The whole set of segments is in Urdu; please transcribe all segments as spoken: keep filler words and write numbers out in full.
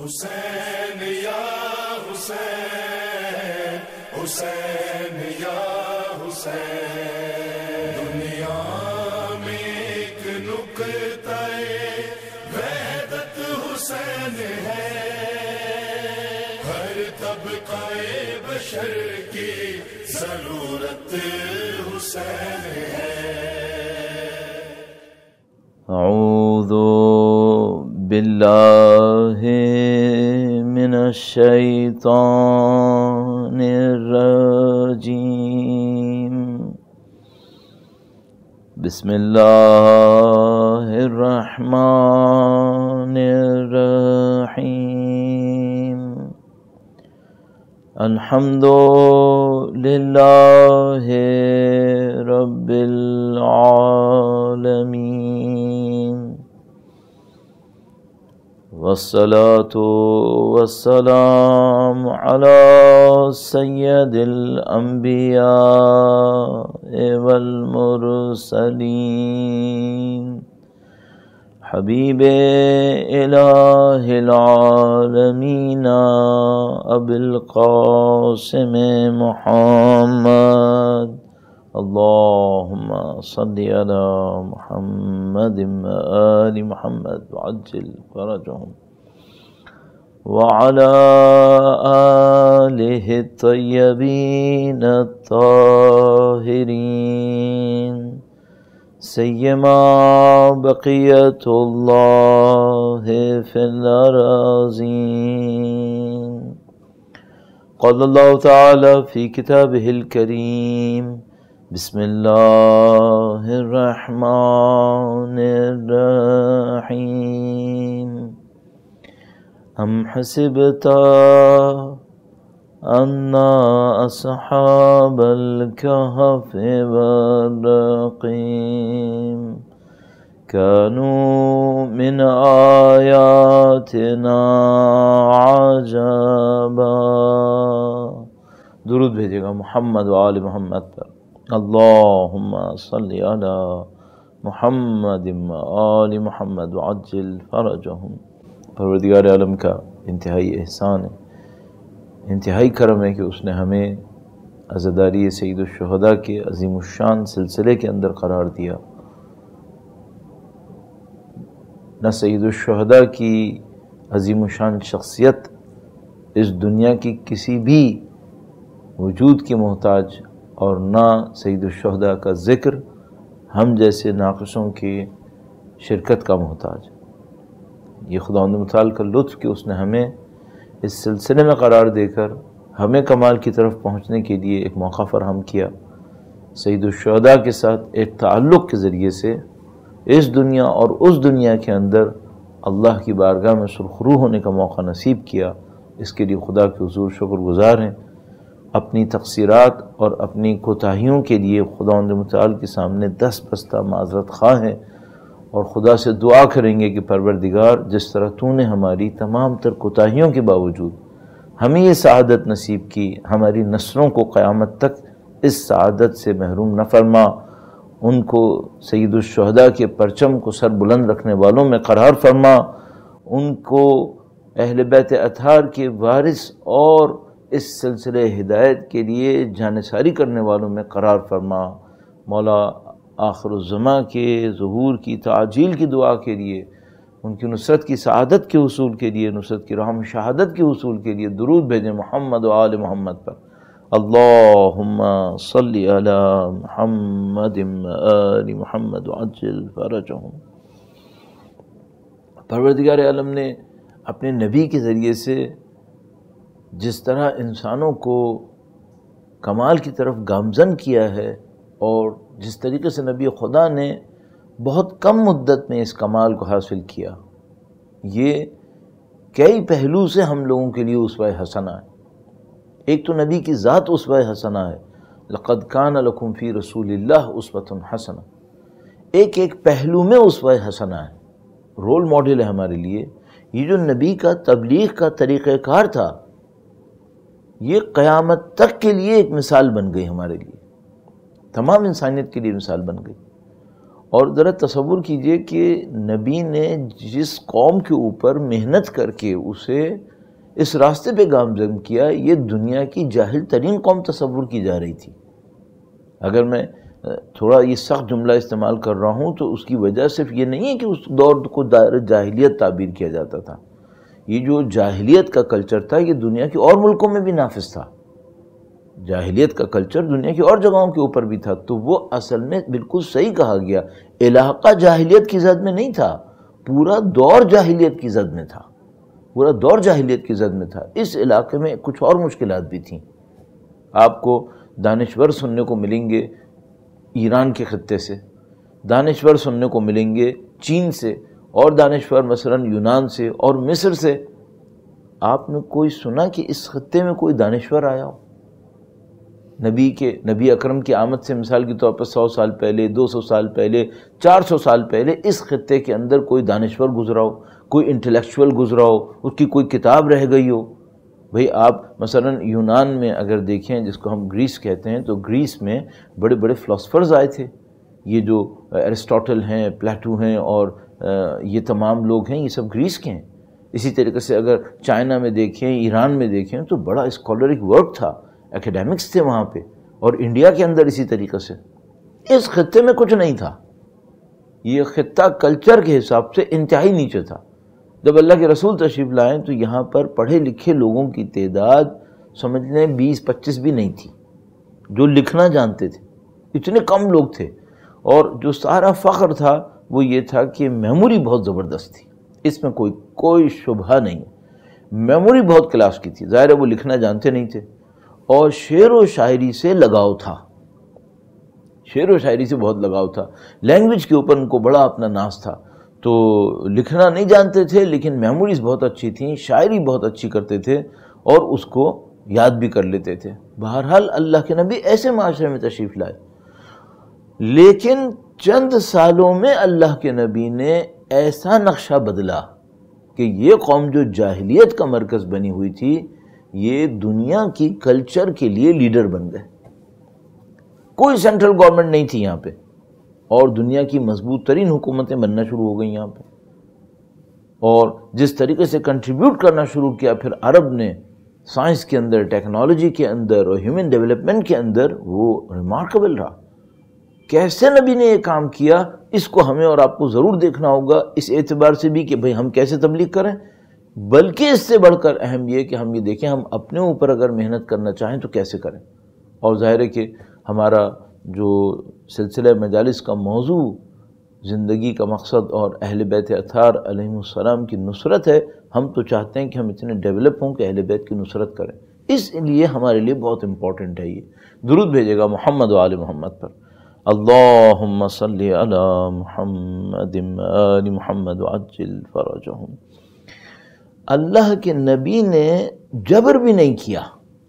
حسین یا حسین، حسین یا حسین، دنیا میں ایک نقطہ وحدت حسین ہے، ہر طبقہ بشر کی ضرورت حسین ہے۔ اعوذ باللہ من الشیطان الرجیم، بسم اللہ الرحمن الرحیم، الحمد للہ رب العالمین، والصلاة والسلام على سید الانبیاء والمرسلین، حبیب الہ العالمین ابی القاسم محمد، اللہم صلی علی محمد وآل محمد وعجل فرجهم وعلى آلہ الطیبین الطاہرین، سیما بقیت اللہ فی الارضین۔ قال اللہ تعالی فی کتابہ الکریم، بسم اللہ الرحمن الرحیم، ام حسبت ان اصحاب الکہف والرقیم كانوا من آیاتنا عجبا۔ درود بھیجے گا محمد و آل محمد پر، اللہم صلی علی محمد و آل محمد وعجل فرجهم۔ پروردگار عالم کا انتہائی احسان ہے، انتہائی کرم ہے کہ اس نے ہمیں عزاداری سید الشہداء کے عظیم الشان سلسلے کے اندر قرار دیا۔ نہ سید الشہداء کی عظیم الشان شخصیت اس دنیا کی کسی بھی وجود کی محتاج، اور نہ سید الشہداء کا ذکر ہم جیسے ناقصوں کی شرکت کا محتاج۔ یہ خداوند متعال کا لطف کہ اس نے ہمیں اس سلسلے میں قرار دے کر ہمیں کمال کی طرف پہنچنے کے لیے ایک موقع فراہم کیا۔ سید الشہداء کے ساتھ ایک تعلق کے ذریعے سے اس دنیا اور اس دنیا کے اندر اللہ کی بارگاہ میں سرخرو ہونے کا موقع نصیب کیا۔ اس کے لیے خدا کے حضور شکر گزار ہیں، اپنی تقصیرات اور اپنی کوتاہیوں کے لیے خداوند متعال کے سامنے دست بستہ معذرت خواہ ہیں، اور خدا سے دعا کریں گے کہ پروردگار جس طرح تو نے ہماری تمام تر کوتاہیوں کے باوجود ہمیں یہ سعادت نصیب کی، ہماری نسلوں کو قیامت تک اس سعادت سے محروم نہ فرما، ان کو سید الشہداء کے پرچم کو سر بلند رکھنے والوں میں قرار فرما، ان کو اہل بیت اطہار کے وارث اور اس سلسلے ہدایت کے لیے جانثاری کرنے والوں میں قرار فرما۔ مولا آخر الزماں کے ظہور کی تعجیل کی دعا کے لیے، ان کی نصرت کی سعادت کے حصول کے لیے، نصرت کی راہ میں شہادت کے حصول کے لیے درود بھیجیں محمد و آل محمد پر، اللہم صلی علی محمد و آل محمد وعجل فرجهم۔ پروردگار عالم نے اپنے نبی کے ذریعے سے جس طرح انسانوں کو کمال کی طرف گامزن کیا ہے، اور جس طریقے سے نبی خدا نے بہت کم مدت میں اس کمال کو حاصل کیا، یہ کئی پہلو سے ہم لوگوں کے لیے اسوہ حسنہ ہے۔ ایک تو نبی کی ذات اسوہ حسنہ ہے، لقد کان لکم فی رسول اللہ اسوۃ حسنہ، ایک ایک پہلو میں اسوہ حسنہ ہے، رول ماڈل ہے ہمارے لیے۔ یہ جو نبی کا تبلیغ کا طریقہ کار تھا، یہ قیامت تک کے لیے ایک مثال بن گئی، ہمارے لیے تمام انسانیت کے لیے مثال بن گئی۔ اور ذرا تصور کیجئے کہ نبی نے جس قوم کے اوپر محنت کر کے اسے اس راستے پہ گامزن کیا، یہ دنیا کی جاہل ترین قوم تصور کی جا رہی تھی۔ اگر میں تھوڑا یہ سخت جملہ استعمال کر رہا ہوں تو اس کی وجہ صرف یہ نہیں ہے کہ اس دور کو دائر جاہلیت تعبیر کیا جاتا تھا، یہ جو جاہلیت کا کلچر تھا یہ دنیا کے اور ملکوں میں بھی نافذ تھا، جاہلیت کا کلچر دنیا کی اور جگہوں کے اوپر بھی تھا۔ تو وہ اصل میں بالکل صحیح کہا گیا، علاقہ جاہلیت کی زد میں نہیں تھا، پورا دور جاہلیت کی زد میں تھا، پورا دور جاہلیت کی زد میں تھا۔ اس علاقے میں کچھ اور مشکلات بھی تھیں۔ آپ کو دانشور سننے کو ملیں گے ایران کے خطے سے، دانشور سننے کو ملیں گے چین سے، اور دانشور مثلا یونان سے اور مصر سے۔ آپ نے کوئی سنا کہ اس خطے میں کوئی دانشور آیا ہو؟ نبی کے نبی اکرم کی آمد سے مثال کے طور پر سو سال پہلے، دو سو سال پہلے، چار سو سال پہلے اس خطے کے اندر کوئی دانشور گزرا ہو، کوئی انٹلیکچوئل گزرا ہو، اس کی کوئی کتاب رہ گئی ہو؟ بھئی آپ مثلا یونان میں اگر دیکھیں، جس کو ہم گریس کہتے ہیں، تو گریس میں بڑے بڑے فلاسفرز آئے تھے، یہ جو ایرسٹوٹل ہیں، پلیٹو ہیں، اور یہ تمام لوگ ہیں، یہ سب گریس کے ہیں۔ اسی طریقے سے اگر چائنا میں دیکھیں، ایران میں دیکھیں، تو بڑا اسکالرک ورک تھا، ایکیڈیمکس تھے وہاں پہ، اور انڈیا کے اندر اسی طریقے سے۔ اس خطے میں کچھ نہیں تھا، یہ خطہ کلچر کے حساب سے انتہائی نیچے تھا۔ جب اللہ کے رسول تشریف لائیں تو یہاں پر پڑھے لکھے لوگوں کی تعداد سمجھ لیں بیس پچیس بھی نہیں تھی جو لکھنا جانتے تھے، اتنے کم لوگ تھے۔ اور جو سارا فخر تھا وہ یہ تھا کہ میموری بہت زبردست تھی، اس میں کوئی کوئی شبہ نہیں، میموری بہت کلاس کی تھی، ظاہر ہے وہ لکھنا جانتے نہیں تھے، اور شعر و شاعری سے لگاؤ تھا، شعر و شاعری سے بہت لگاؤ تھا، لینگویج کے اوپر ان کو بڑا اپنا ناز تھا۔ تو لکھنا نہیں جانتے تھے لیکن میموریز بہت اچھی تھیں، شاعری بہت اچھی کرتے تھے، اور اس کو یاد بھی کر لیتے تھے۔ بہرحال اللہ کے نبی ایسے معاشرے میں تشریف لائے، لیکن چند سالوں میں اللہ کے نبی نے ایسا نقشہ بدلا کہ یہ قوم جو جاہلیت کا مرکز بنی ہوئی تھی، یہ دنیا کی کلچر کے لیے لیڈر بن گئے۔ کوئی سینٹرل گورنمنٹ نہیں تھی یہاں پہ، اور دنیا کی مضبوط ترین حکومتیں بننا شروع ہو گئیں یہاں پہ، اور جس طریقے سے کنٹریبیوٹ کرنا شروع کیا پھر عرب نے سائنس کے اندر، ٹیکنالوجی کے اندر اور ہیومن ڈیولپمنٹ کے اندر، وہ ریمارکیبل رہا۔ کیسے نبی نے یہ کام کیا، اس کو ہمیں اور آپ کو ضرور دیکھنا ہوگا، اس اعتبار سے بھی کہ بھئی ہم کیسے تبلیغ کریں، بلکہ اس سے بڑھ کر اہم یہ کہ ہم یہ دیکھیں ہم اپنے اوپر اگر محنت کرنا چاہیں تو کیسے کریں۔ اور ظاہر ہے کہ ہمارا جو سلسلہ مجالس کا موضوع زندگی کا مقصد اور اہل بیت اطہار علیہم السلام کی نصرت ہے، ہم تو چاہتے ہیں کہ ہم اتنے ڈیولپ ہوں کہ اہل بیت کی نصرت کریں، اس لیے ہمارے لیے بہت امپورٹنٹ ہے۔ یہ درود بھیجے گا محمد و آل محمد پر، اللہم صلی علی محمد آل محمد وعجل فرجہم۔ اللہ کے نبی نے جبر بھی نہیں کیا۔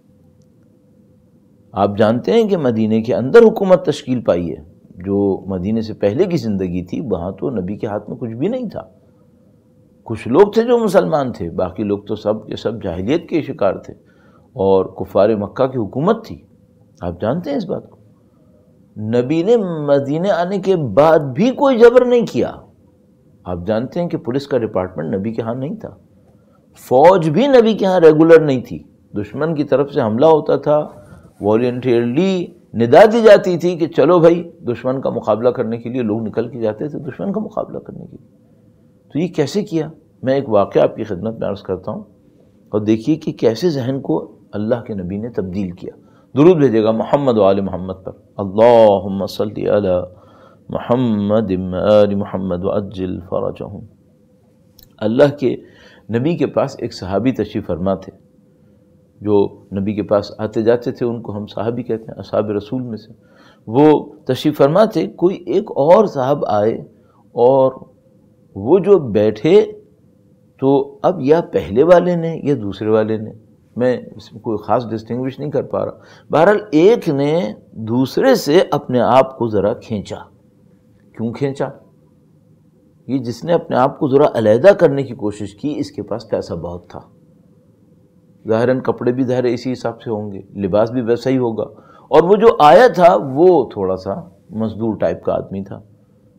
آپ جانتے ہیں کہ مدینے کے اندر حکومت تشکیل پائی ہے، جو مدینے سے پہلے کی زندگی تھی وہاں تو نبی کے ہاتھ میں کچھ بھی نہیں تھا، کچھ لوگ تھے جو مسلمان تھے، باقی لوگ تو سب کے سب جاہلیت کے شکار تھے، اور کفار مکہ کی حکومت تھی۔ آپ جانتے ہیں اس بات کو۔ نبی نے مدینے آنے کے بعد بھی کوئی جبر نہیں کیا۔ آپ جانتے ہیں کہ پولیس کا ڈپارٹمنٹ نبی کے ہاں نہیں تھا، فوج بھی نبی کے ہاں ریگولر نہیں تھی، دشمن کی طرف سے حملہ ہوتا تھا، والنٹیئرلی ندا دی جاتی تھی کہ چلو بھائی دشمن کا مقابلہ کرنے کے لیے لوگ نکل کے جاتے تھے، دشمن کا مقابلہ کرنے کے لیے۔ تو یہ کیسے کیا؟ میں ایک واقعہ آپ کی خدمت میں عرض کرتا ہوں، اور دیکھیے کہ کیسے ذہن کو اللہ کے نبی نے تبدیل کیا۔ درود بھیجے گا محمد و آل محمد پر، اللہم صلی علی محمد آل محمد وعجل فرجہم۔ اللہ کے نبی کے پاس ایک صحابی تشریف فرما تھے، جو نبی کے پاس آتے جاتے تھے، ان کو ہم صحابی کہتے ہیں، اصحاب رسول میں سے۔ وہ تشریف فرما تھے، کوئی ایک اور صاحب آئے، اور وہ جو بیٹھے تو اب یا پہلے والے نے یا دوسرے والے نے، میں اس میں کوئی خاص ڈسٹنگوش نہیں کر پا رہا، بہرحال ایک نے دوسرے سے اپنے آپ کو ذرا کھینچا۔ کیوں کھینچا؟ یہ جس نے اپنے آپ کو ذرا علیحدہ کرنے کی کوشش کی، اس کے پاس پیسہ بہت تھا، ظاہراً کپڑے بھی ظاہر اسی حساب سے ہوں گے، لباس بھی ویسا ہی ہوگا، اور وہ جو آیا تھا وہ تھوڑا سا مزدور ٹائپ کا آدمی تھا،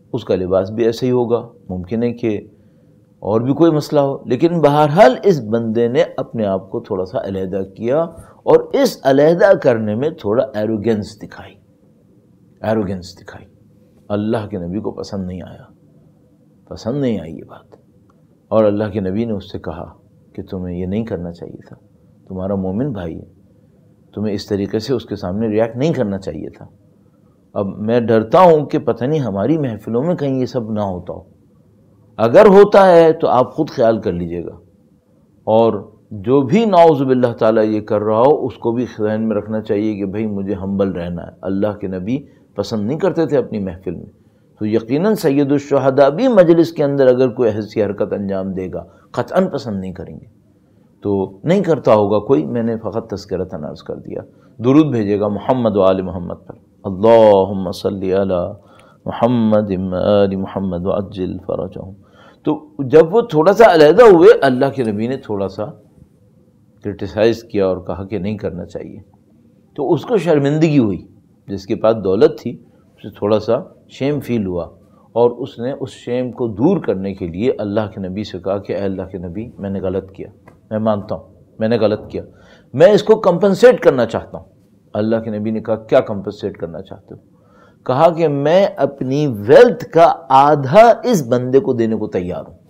اس کا لباس بھی ایسا ہی ہوگا، ممکن ہے کہ اور بھی کوئی مسئلہ ہو، لیکن بہرحال اس بندے نے اپنے آپ کو تھوڑا سا علیحدہ کیا، اور اس علیحدہ کرنے میں تھوڑا ایروگینس دکھائی ایروگینس دکھائی اللہ کے نبی کو پسند نہیں آیا، پسند نہیں آئی یہ بات، اور اللہ کے نبی نے اس سے کہا کہ تمہیں یہ نہیں کرنا چاہیے تھا، تمہارا مومن بھائی ہے، تمہیں اس طریقے سے اس کے سامنے ریاکٹ نہیں کرنا چاہیے تھا۔ اب میں ڈرتا ہوں کہ پتہ نہیں ہماری محفلوں میں کہیں یہ سب نہ ہوتا ہو، اگر ہوتا ہے تو آپ خود خیال کر لیجئے گا، اور جو بھی نعوذ باللہ تعالیٰ یہ کر رہا ہو اس کو بھی ذہن میں رکھنا چاہیے کہ بھئی مجھے ہمبل رہنا ہے۔ اللہ کے نبی پسند نہیں کرتے تھے اپنی محفل میں، تو یقیناً سید الشہداء بھی مجلس کے اندر اگر کوئی ایسی حرکت انجام دے گا قطعاً پسند نہیں کریں گے، تو نہیں کرتا ہوگا کوئی، میں نے فقط تذکرتاً عرض کر دیا۔ درود بھیجے گا محمد و آل محمد پر، اللہم صلی علی محمد آل محمد وعجل فرجہم۔ تو جب وہ تھوڑا سا علیحدہ ہوئے، اللہ کے نبی نے تھوڑا سا کرٹیسائز کیا اور کہا کہ نہیں کرنا چاہیے، تو اس کو شرمندگی ہوئی، جس کے پاس دولت تھی اسے تھوڑا سا شیم فیل ہوا، اور اس نے اس شیم کو دور کرنے کے لیے اللہ کے نبی سے کہا کہ اے اللہ کے نبی میں نے غلط کیا، میں مانتا ہوں میں نے غلط کیا، میں اس کو کمپنسیٹ کرنا چاہتا ہوں۔ اللہ کے نبی نے کہا کیا کمپنسیٹ کرنا چاہتے ہو؟ کہا کہ میں اپنی ویلتھ کا آدھا اس بندے کو دینے کو تیار ہوں۔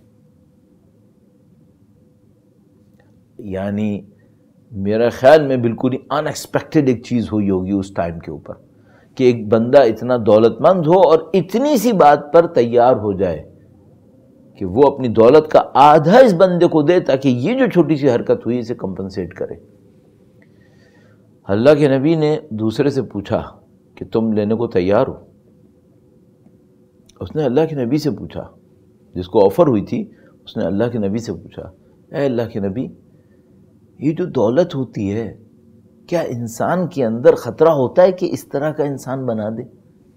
یعنی میرا خیال میں بالکل ہی ان ایکسپیکٹڈ ایک چیز ہوئی ہوگی اس ٹائم کے اوپر کہ ایک بندہ اتنا دولت مند ہو اور اتنی سی بات پر تیار ہو جائے کہ وہ اپنی دولت کا آدھا اس بندے کو دے تاکہ یہ جو چھوٹی سی حرکت ہوئی اسے کمپنسیٹ کرے۔ اللہ کے نبی نے دوسرے سے پوچھا کہ تم لینے کو تیار ہو؟ اس نے اللہ کے نبی سے پوچھا، جس کو آفر ہوئی تھی اس نے اللہ کے نبی سے پوچھا، اے اللہ کے نبی یہ جو دولت ہوتی ہے کیا انسان کے اندر خطرہ ہوتا ہے کہ اس طرح کا انسان بنا دے؟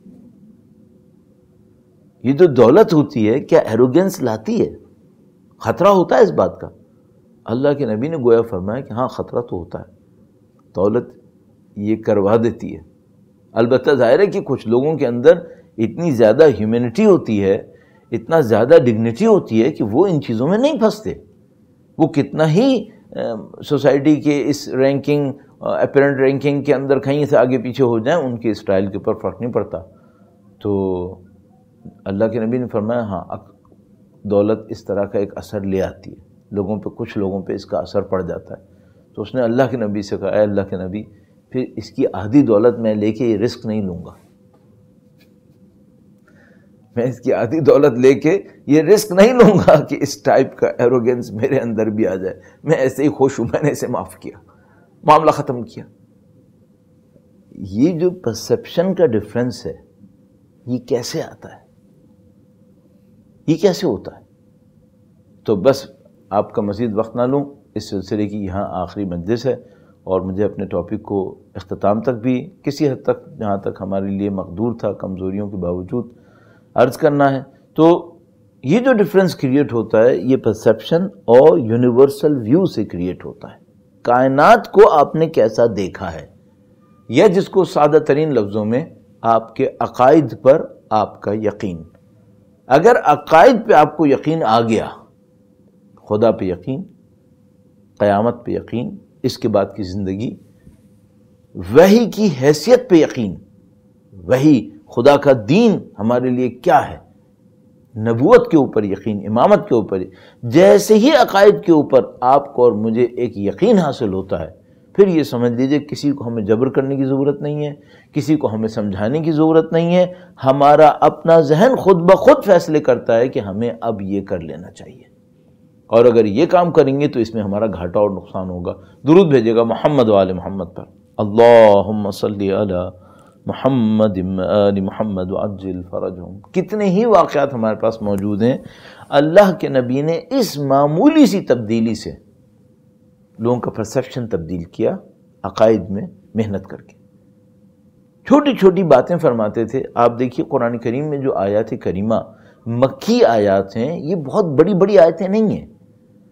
یہ جو دولت ہوتی ہے کیا ایروگنس لاتی ہے؟ خطرہ ہوتا ہے اس بات کا؟ اللہ کے نبی نے گویا فرمایا کہ ہاں خطرہ تو ہوتا ہے، دولت یہ کروا دیتی ہے۔ البتہ ظاہر ہے کہ کچھ لوگوں کے اندر اتنی زیادہ ہیومینٹی ہوتی ہے، اتنا زیادہ ڈگنیٹی ہوتی ہے کہ وہ ان چیزوں میں نہیں پھنستے، وہ کتنا ہی سوسائٹی کے اس رینکنگ اپیرنٹ رینکنگ کے اندر کہیں سے آگے پیچھے ہو جائیں ان کے اسٹائل کے اوپر فرق نہیں پڑتا۔ تو اللہ کے نبی نے فرمایا ہاں دولت اس طرح کا ایک اثر لے آتی ہے، لوگوں پہ کچھ لوگوں پہ اس کا اثر پڑ جاتا ہے۔ تو اس نے اللہ کے نبی سے کہا اے اللہ کے نبی پھر اس کی آدھی دولت میں لے کے یہ رسک نہیں لوں گا، میں اس کی آدھی دولت لے کے یہ رسک نہیں لوں گا کہ اس ٹائپ کا ایروگنس میرے اندر بھی آ جائے، میں ایسے ہی خوش ہوں، میں نے اسے معاف کیا، معاملہ ختم کیا۔ یہ جو پرسیپشن کا ڈفرنس ہے یہ کیسے آتا ہے، یہ کیسے ہوتا ہے؟ تو بس آپ کا مزید وقت نہ لوں، اس سلسلے کی یہاں آخری مجلس ہے، اور مجھے اپنے ٹاپک کو اختتام تک بھی کسی حد تک جہاں تک ہمارے لیے مقدور تھا کمزوریوں کے باوجود عرض کرنا ہے۔ تو یہ جو ڈفرنس کریٹ ہوتا ہے یہ پرسیپشن اور یونیورسل ویو سے کریٹ ہوتا ہے۔ کائنات کو آپ نے کیسا دیکھا ہے، یا جس کو سادہ ترین لفظوں میں آپ کے عقائد پر آپ کا یقین، اگر عقائد پہ آپ کو یقین آ گیا، خدا پہ یقین، قیامت پہ یقین، اس کے بعد کی زندگی، وحی کی حیثیت پہ یقین، وحی خدا کا دین ہمارے لیے کیا ہے، نبوت کے اوپر یقین، امامت کے اوپر، جیسے ہی عقائد کے اوپر آپ کو اور مجھے ایک یقین حاصل ہوتا ہے، پھر یہ سمجھ لیجئے کسی کو ہمیں جبر کرنے کی ضرورت نہیں ہے، کسی کو ہمیں سمجھانے کی ضرورت نہیں ہے، ہمارا اپنا ذہن خود بخود فیصلے کرتا ہے کہ ہمیں اب یہ کر لینا چاہیے، اور اگر یہ کام کریں گے تو اس میں ہمارا گھاٹا اور نقصان ہوگا۔ درود بھیجے گا محمد و آل محمد پر، اللہم صلی علی محمد آل محمد وعجل فرجہم۔ کتنے ہی واقعات ہمارے پاس موجود ہیں، اللہ کے نبی نے اس معمولی سی تبدیلی سے لوگوں کا پرسیپشن تبدیل کیا، عقائد میں محنت کر کے چھوٹی چھوٹی باتیں فرماتے تھے۔ آپ دیکھیے قرآن کریم میں جو آیات کریمہ مکی آیات ہیں، یہ بہت بڑی بڑی آیتیں نہیں ہیں،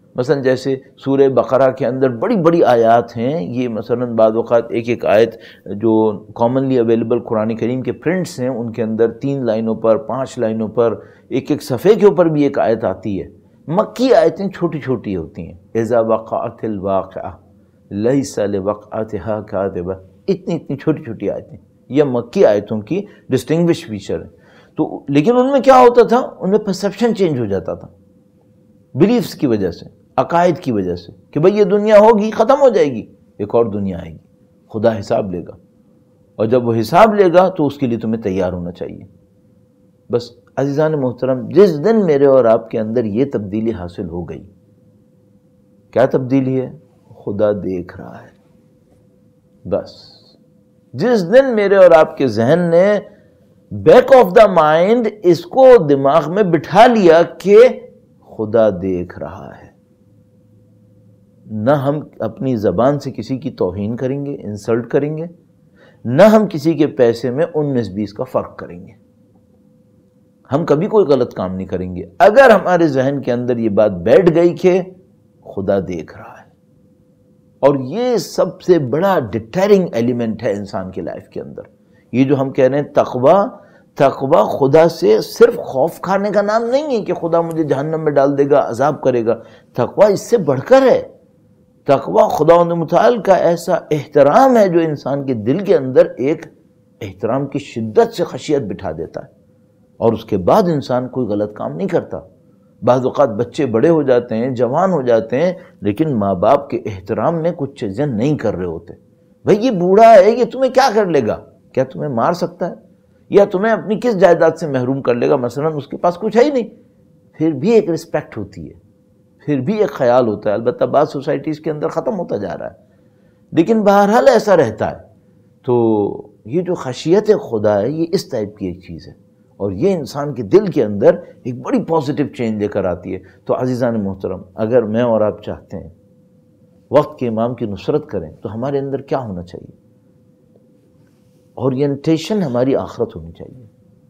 مثلا جیسے سورہ بقرہ کے اندر بڑی بڑی آیات ہیں، یہ مثلا بعض اوقات ایک ایک آیت جو کامنلی اویلیبل قرآن کریم کے پرنٹس ہیں ان کے اندر تین لائنوں پر، پانچ لائنوں پر، ایک ایک صفحے کے اوپر بھی ایک آیت آتی ہے۔ مکی آیتیں چھوٹی چھوٹی ہوتی ہیں، اذا وقعت الواقعہ لیس لوقعتها کاذبہ، اتنی اتنی چھوٹی چھوٹی آیتیں، یہ مکی آیتوں کی ڈسٹنگوش فیچر ہے۔ تو لیکن ان میں کیا ہوتا تھا، ان میں پرسیپشن چینج ہو جاتا تھا بلیفز کی وجہ سے، عقائد کی وجہ سے، کہ بھئی یہ دنیا ہوگی ختم ہو جائے گی، ایک اور دنیا آئے گی، خدا حساب لے گا، اور جب وہ حساب لے گا تو اس کے لیے تمہیں تیار ہونا چاہیے۔ بس عزیزان محترم، جس دن میرے اور آپ کے اندر یہ تبدیلی حاصل ہو گئی، کیا تبدیلی ہے؟ خدا دیکھ رہا ہے۔ بس جس دن میرے اور آپ کے ذہن نے بیک آف دا مائنڈ اس کو دماغ میں بٹھا لیا کہ خدا دیکھ رہا ہے، نہ ہم اپنی زبان سے کسی کی توہین کریں گے، انسلٹ کریں گے، نہ ہم کسی کے پیسے میں انیس بیس کا فرق کریں گے، ہم کبھی کوئی غلط کام نہیں کریں گے اگر ہمارے ذہن کے اندر یہ بات بیٹھ گئی کہ خدا دیکھ رہا ہے۔ اور یہ سب سے بڑا ڈیٹرنگ ایلیمنٹ ہے انسان کی لائف کے اندر۔ یہ جو ہم کہہ رہے ہیں تقوی، تقوی خدا سے صرف خوف کھانے کا نام نہیں ہے کہ خدا مجھے جہنم میں ڈال دے گا، عذاب کرے گا۔ تقوی اس سے بڑھ کر ہے، تقوی خداوند متعال کا ایسا احترام ہے جو انسان کے دل کے اندر ایک احترام کی شدت سے خشیت بٹھا دیتا ہے، اور اس کے بعد انسان کوئی غلط کام نہیں کرتا۔ بعض اوقات بچے بڑے ہو جاتے ہیں، جوان ہو جاتے ہیں، لیکن ماں باپ کے احترام میں کچھ چیزیں نہیں کر رہے ہوتے۔ بھئی یہ بوڑھا ہے، یہ تمہیں کیا کر لے گا؟ کیا تمہیں مار سکتا ہے؟ یا تمہیں اپنی کس جائیداد سے محروم کر لے گا؟ مثلا اس کے پاس کچھ ہے ہی نہیں، پھر بھی ایک رسپیکٹ ہوتی ہے، پھر بھی ایک خیال ہوتا ہے۔ البتہ بعض سوسائٹیز کے اندر ختم ہوتا جا رہا ہے، لیکن بہرحال ایسا رہتا ہے۔ تو یہ جو خشیت خدا ہے، یہ اس ٹائپ کی ایک چیز ہے، اور یہ انسان کے دل کے اندر ایک بڑی پازیٹیو چینج لے کر آتی ہے۔ تو عزیزان محترم، اگر میں اور آپ چاہتے ہیں وقت کے امام کی نصرت کریں تو ہمارے اندر کیا ہونا چاہیے؟ اورینٹیشن ہماری آخرت ہونی چاہیے،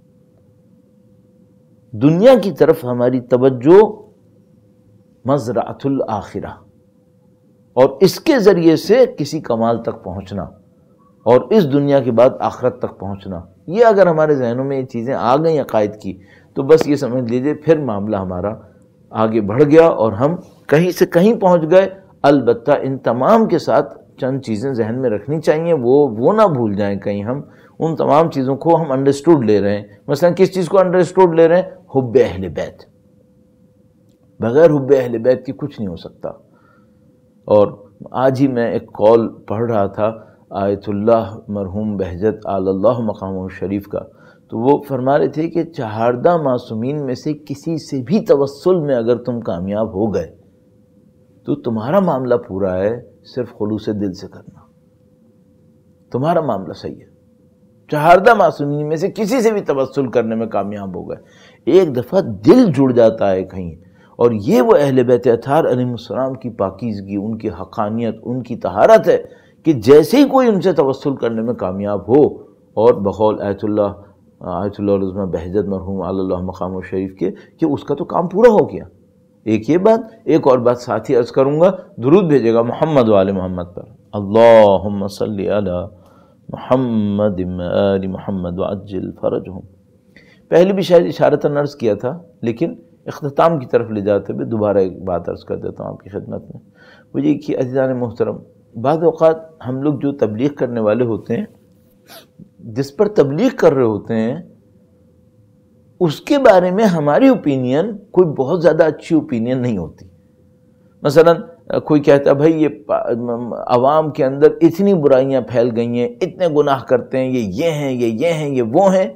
دنیا کی طرف ہماری توجہ مزرعۃ الآخرہ، اور اس کے ذریعے سے کسی کمال تک پہنچنا، اور اس دنیا کے بعد آخرت تک پہنچنا۔ یہ اگر ہمارے ذہنوں میں یہ چیزیں آ گئیں عقائد کی، تو بس یہ سمجھ لیجئے پھر معاملہ ہمارا آگے بڑھ گیا اور ہم کہیں سے کہیں پہنچ گئے۔ البتہ ان تمام کے ساتھ چند چیزیں ذہن میں رکھنی چاہیے، وہ وہ نہ بھول جائیں کہیں ہم ان تمام چیزوں کو ہم انڈرسٹوڈ لے رہے ہیں۔ مثلا کس چیز کو انڈرسٹوڈ لے رہے ہیں؟ حب اہل بیت۔ بغیر حب اہل بیت کی کچھ نہیں ہو سکتا۔ اور آج ہی میں ایک کال پڑھ رہا تھا آیت اللہ مرحوم بہجت آل اللہ مقامہ شریف کا، تو وہ فرما رہے تھے کہ چہاردہ معصومین میں سے کسی سے بھی توسل میں اگر تم کامیاب ہو گئے تو تمہارا معاملہ پورا ہے، صرف خلوص دل سے کرنا، تمہارا معاملہ صحیح ہے۔ چہاردہ معصومین میں سے کسی سے بھی توسل کرنے میں کامیاب ہو گئے، ایک دفعہ دل جڑ جاتا ہے کہیں، اور یہ وہ اہل بیت اطہار علیہ السلام کی پاکیزگی، ان کی حقانیت، ان کی طہارت ہے کہ جیسے ہی کوئی ان سے توسل کرنے میں کامیاب ہو، اور بقول آیت اللہ آیت اللہ العظمہ بہجت مرحوم علی اللہ مقام و شریف کے، کہ اس کا تو کام پورا ہو گیا۔ ایک یہ بات، ایک اور بات ساتھ ہی عرض کروں گا، درود بھیجے گا محمد و آل محمد پر، اللہم صلی علی محمد آل محمد وعجل فرجہم۔ پہلے بھی شاید اشارتاً عرض کیا تھا، لیکن اختتام کی طرف لے جاتے ہوئے دوبارہ ایک بات عرض کر دیتا ہوں آپ کی خدمت میں۔ وہ یہ کہ عزیزان محترم، بعض اوقات ہم لوگ جو تبلیغ کرنے والے ہوتے ہیں، جس پر تبلیغ کر رہے ہوتے ہیں، اس کے بارے میں ہماری اوپینین کوئی بہت زیادہ اچھی اوپینین نہیں ہوتی۔ مثلا کوئی کہتا ہے بھائی یہ عوام کے اندر اتنی برائیاں پھیل گئی ہیں، اتنے گناہ کرتے ہیں، یہ یہ ہیں، یہ یہ ہیں، یہ وہ ہیں۔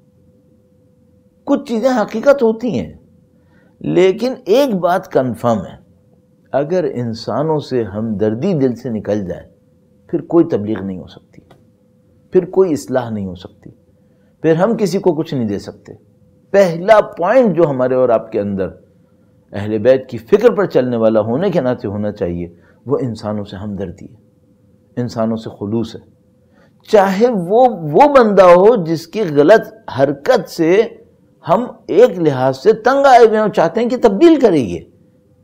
کچھ چیزیں حقیقت ہوتی ہیں، لیکن ایک بات کنفرم ہے، اگر انسانوں سے ہمدردی دل سے نکل جائے پھر کوئی تبلیغ نہیں ہو سکتی، پھر کوئی اصلاح نہیں ہو سکتی، پھر ہم کسی کو کچھ نہیں دے سکتے۔ پہلا پوائنٹ جو ہمارے اور آپ کے اندر اہل بیت کی فکر پر چلنے والا ہونے کے ناطے ہونا چاہیے، وہ انسانوں سے ہمدردی ہے، انسانوں سے خلوص ہے۔ چاہے وہ وہ بندہ ہو جس کی غلط حرکت سے ہم ایک لحاظ سے تنگ آئے ہوئے ہیں اور چاہتے ہیں کہ تبدیل کرے، یہ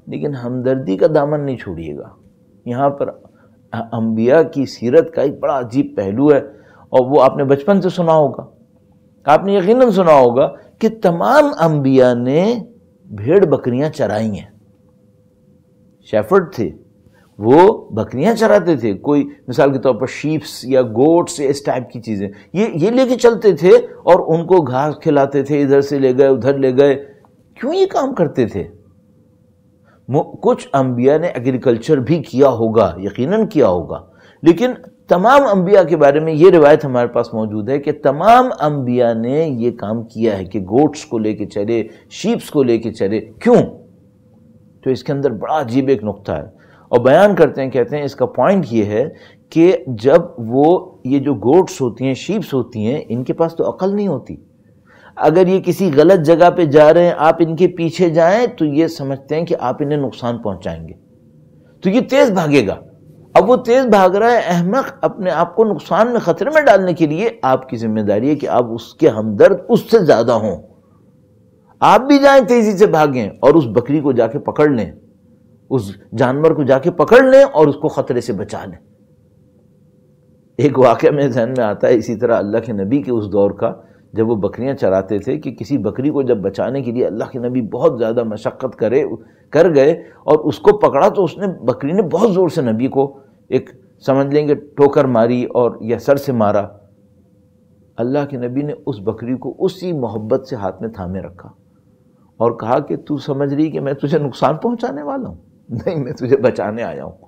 لیکن ہمدردی کا دامن نہیں چھوڑیے گا۔ یہاں پر انبیاء کی سیرت کا ایک بڑا عجیب پہلو ہے، اور وہ آپ نے بچپن سے سنا ہوگا، آپ نے یقیناً سنا ہوگا کہ تمام انبیاء نے بھیڑ بکریاں چرائی ہیں۔ شیفرڈ تھے، وہ بکریاں چراتے تھے، کوئی مثال کے طور پر شیپس یا گوٹس اس ٹائپ کی چیزیں یہ یہ لے کے چلتے تھے، اور ان کو گھاس کھلاتے تھے، ادھر سے لے گئے ادھر لے گئے۔ کیوں یہ کام کرتے تھے؟ کچھ انبیاء نے ایگریکلچر بھی کیا ہوگا، یقیناً کیا ہوگا، لیکن تمام انبیاء کے بارے میں یہ روایت ہمارے پاس موجود ہے کہ تمام انبیاء نے یہ کام کیا ہے کہ گوٹس کو لے کے چلے، شیپس کو لے کے چلے۔ کیوں؟ تو اس کے اندر بڑا عجیب ایک نقطہ ہے، اور بیان کرتے ہیں، کہتے ہیں اس کا پوائنٹ یہ ہے کہ جب وہ یہ جو گوٹس ہوتی ہیں، شیپس ہوتی ہیں، ان کے پاس تو عقل نہیں ہوتی۔ اگر یہ کسی غلط جگہ پہ جا رہے ہیں، آپ ان کے پیچھے جائیں تو یہ سمجھتے ہیں کہ آپ انہیں نقصان پہنچائیں گے، تو یہ تیز بھاگے گا۔ اب وہ تیز بھاگ رہا ہے، احمق اپنے آپ کو نقصان میں، خطرے میں ڈالنے کے لیے آپ کی ذمہ داری ہے کہ آپ اس کے ہمدرد اس سے زیادہ ہوں۔ آپ بھی جائیں تیزی سے بھاگیں اور اس بکری کو جا کے پکڑ لیں، اس جانور کو جا کے پکڑ لیں اور اس کو خطرے سے بچا لیں۔ ایک واقعہ میرے ذہن میں آتا ہے اسی طرح اللہ کے نبی کے اس دور کا، جب وہ بکریاں چراتے تھے، کہ کسی بکری کو جب بچانے کے لیے اللہ کے نبی بہت زیادہ مشقت کرے کر گئے اور اس کو پکڑا، تو اس نے بکری نے بہت زور سے نبی کو ایک سمجھ لیں گے ٹوکر ماری اور یا سر سے مارا۔ اللہ کے نبی نے اس بکری کو اسی محبت سے ہاتھ میں تھامے رکھا اور کہا کہ تو سمجھ رہی کہ میں تجھے نقصان پہنچانے والا ہوں؟ نہیں، میں تجھے بچانے آیا ہوں۔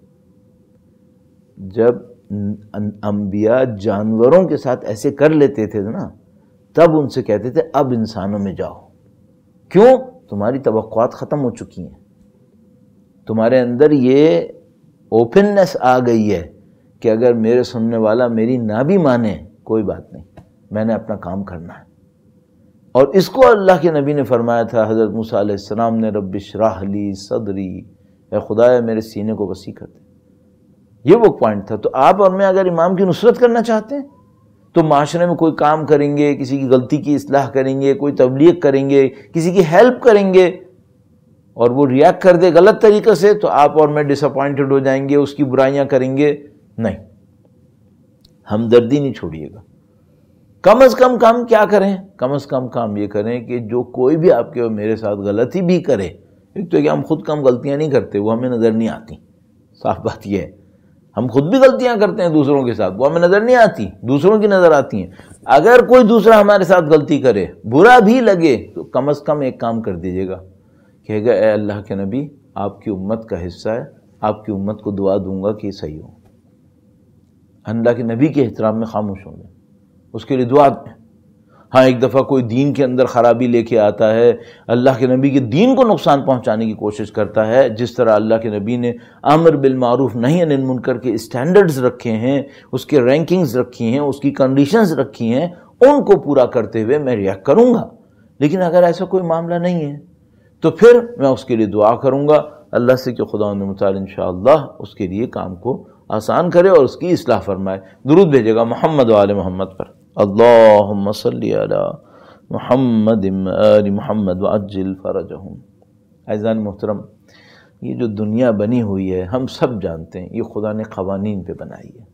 جب انبیاء جانوروں کے ساتھ ایسے کر لیتے تھے نا، تب ان سے کہتے تھے اب انسانوں میں جاؤ۔ کیوں؟ تمہاری توقعات ختم ہو چکی ہیں، تمہارے اندر یہ اوپننس آ گئی ہے کہ اگر میرے سننے والا میری نہ بھی مانے کوئی بات نہیں، میں نے اپنا کام کرنا ہے۔ اور اس کو اللہ کے نبی نے فرمایا تھا حضرت موسیٰ علیہ السلام نے، رب اشرح لی صدری، اے خدایا میرے سینے کو وسیع کر دے۔ یہ وہ پوائنٹ تھا۔ تو آپ اور میں اگر امام کی نصرت کرنا چاہتے ہیں تو معاشرے میں کوئی کام کریں گے، کسی کی غلطی کی اصلاح کریں گے، کوئی تبلیغ کریں گے، کسی کی ہیلپ کریں گے، اور وہ ریاکٹ کر دے غلط طریقے سے، تو آپ اور میں ڈس اپوائنٹڈ ہو جائیں گے، اس کی برائیاں کریں گے۔ نہیں، ہمدردی نہیں چھوڑیے گا۔ کم از کم کام کیا کریں؟ کم از کم کام یہ کریں کہ جو کوئی بھی آپ کے اور میرے ساتھ غلطی بھی کرے، ایک تو کہ ہم خود کم غلطیاں نہیں کرتے، وہ ہمیں نظر نہیں آتی، صاف بات یہ ہے۔ ہم خود بھی غلطیاں کرتے ہیں دوسروں کے ساتھ، وہ ہمیں نظر نہیں آتی، دوسروں کی نظر آتی ہیں۔ اگر کوئی دوسرا ہمارے ساتھ غلطی کرے، برا بھی لگے، تو کم از کم ایک کام کر دیجیے گا، کہے گا اے اللہ کے نبی، آپ کی امت کا حصہ ہے، آپ کی امت کو دعا دوں گا کہ یہ صحیح ہو۔ اللہ کے نبی کے احترام میں خاموش ہوں گے، اس کے لیے دعا دیں۔ ہاں، ایک دفعہ کوئی دین کے اندر خرابی لے کے آتا ہے، اللہ کے نبی کے دین کو نقصان پہنچانے کی کوشش کرتا ہے، جس طرح اللہ کے نبی نے امر بالمعروف نہی عن المنکر کے اسٹینڈرڈز رکھے ہیں، اس کے رینکنگز رکھی ہیں، اس کی کنڈیشنز رکھی ہیں، ان کو پورا کرتے ہوئے میں ریاکٹ کروں گا۔ لیکن اگر ایسا کوئی معاملہ نہیں ہے تو پھر میں اس کے لیے دعا کروں گا اللہ سے کہ خدا متعال انشاءاللہ اس کے لیے کام کو آسان کرے اور اس کی اصلاح فرمائے۔ درود بھیجے گا محمد و آل محمد پر۔ اللہم صلی علی محمد آل محمد وعجل فرجہم۔ عزیزان محترم، یہ جو دنیا بنی ہوئی ہے ہم سب جانتے ہیں یہ خدا نے قوانین پہ بنائی ہے۔